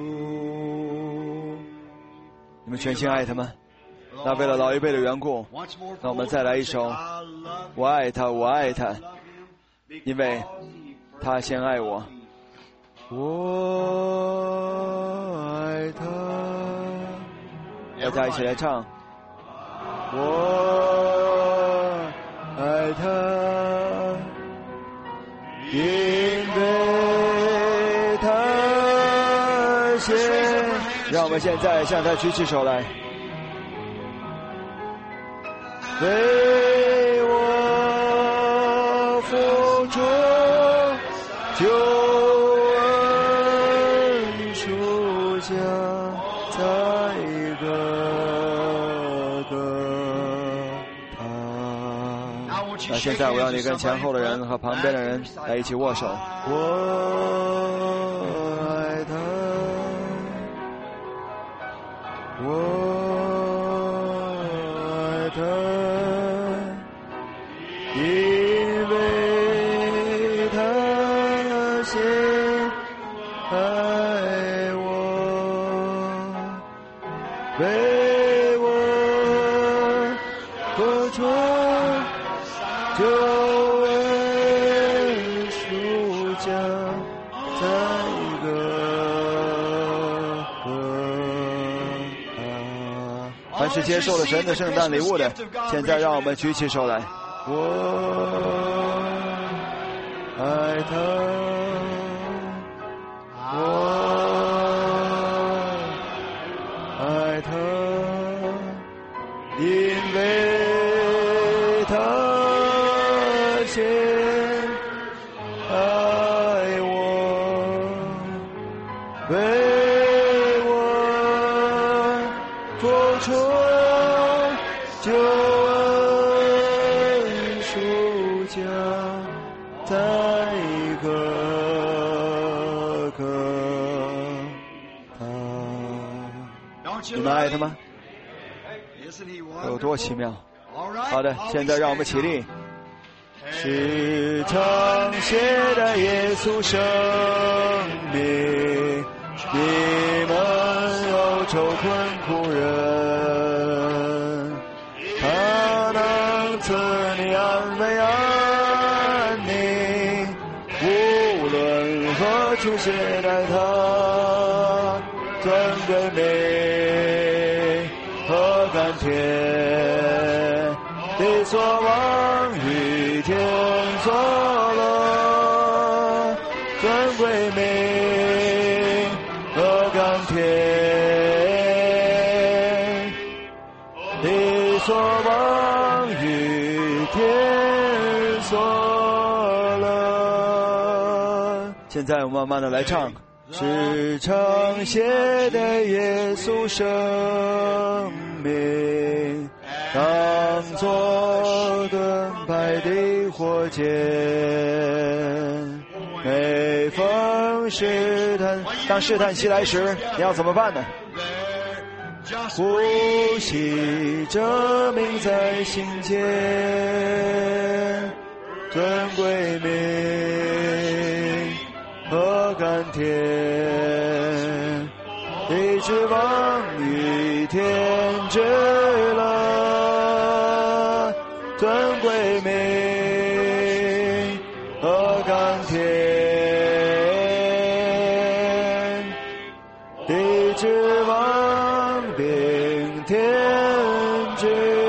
A: 你们全心爱他吗？那为了老一辈的缘故，那我们再来一首我爱他，我爱他，因为他先爱我。我爱他。 大家一起来唱。我爱他，因为他先。让我们现在向他举起手来，为我付出救恩赎价，在个他。那现在我要你跟前后的人和旁边的人来一起握手。我爱他，我爱他，因为他先爱我，为我付出救恩赎价，在个凡是接受了神的圣诞礼物的，现在让我们举起手来。我爱他，我爱他，因为他先爱我，为我付出救恩赎价，在个他。你们爱他吗？有多奇妙！好的，现在让我们起立。时常携带耶稣生命，你们忧愁困苦人，他能赐你安慰安宁，无论何处携带他尊贵美和甘甜，地所望与天所乐，尊贵美和甘甜，地所望与天所乐。现在我们慢慢的来唱。时常携带耶稣生命，当作盾牌的火箭，每逢试探，当试探袭来时，你要怎么办呢？呼吸着名在心间，尊贵名和甘甜，一直望与天之乐，尊贵名和甘甜，一直望并天之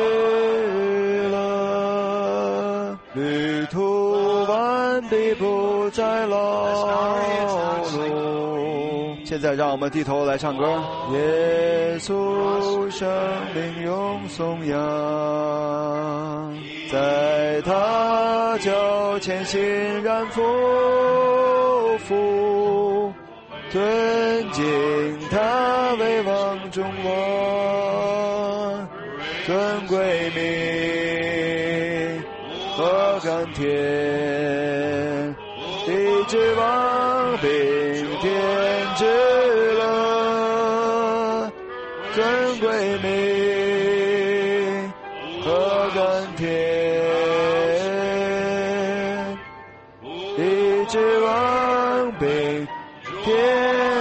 A: 乐，旅途完毕不再劳碌。现在让我们低头来唱歌。耶稣生命永颂扬，在他脚前欣然匍匐，尊敬他为王中王，尊贵名和甘甜，地之王并天之乐，尊贵名和甘甜，地之王并天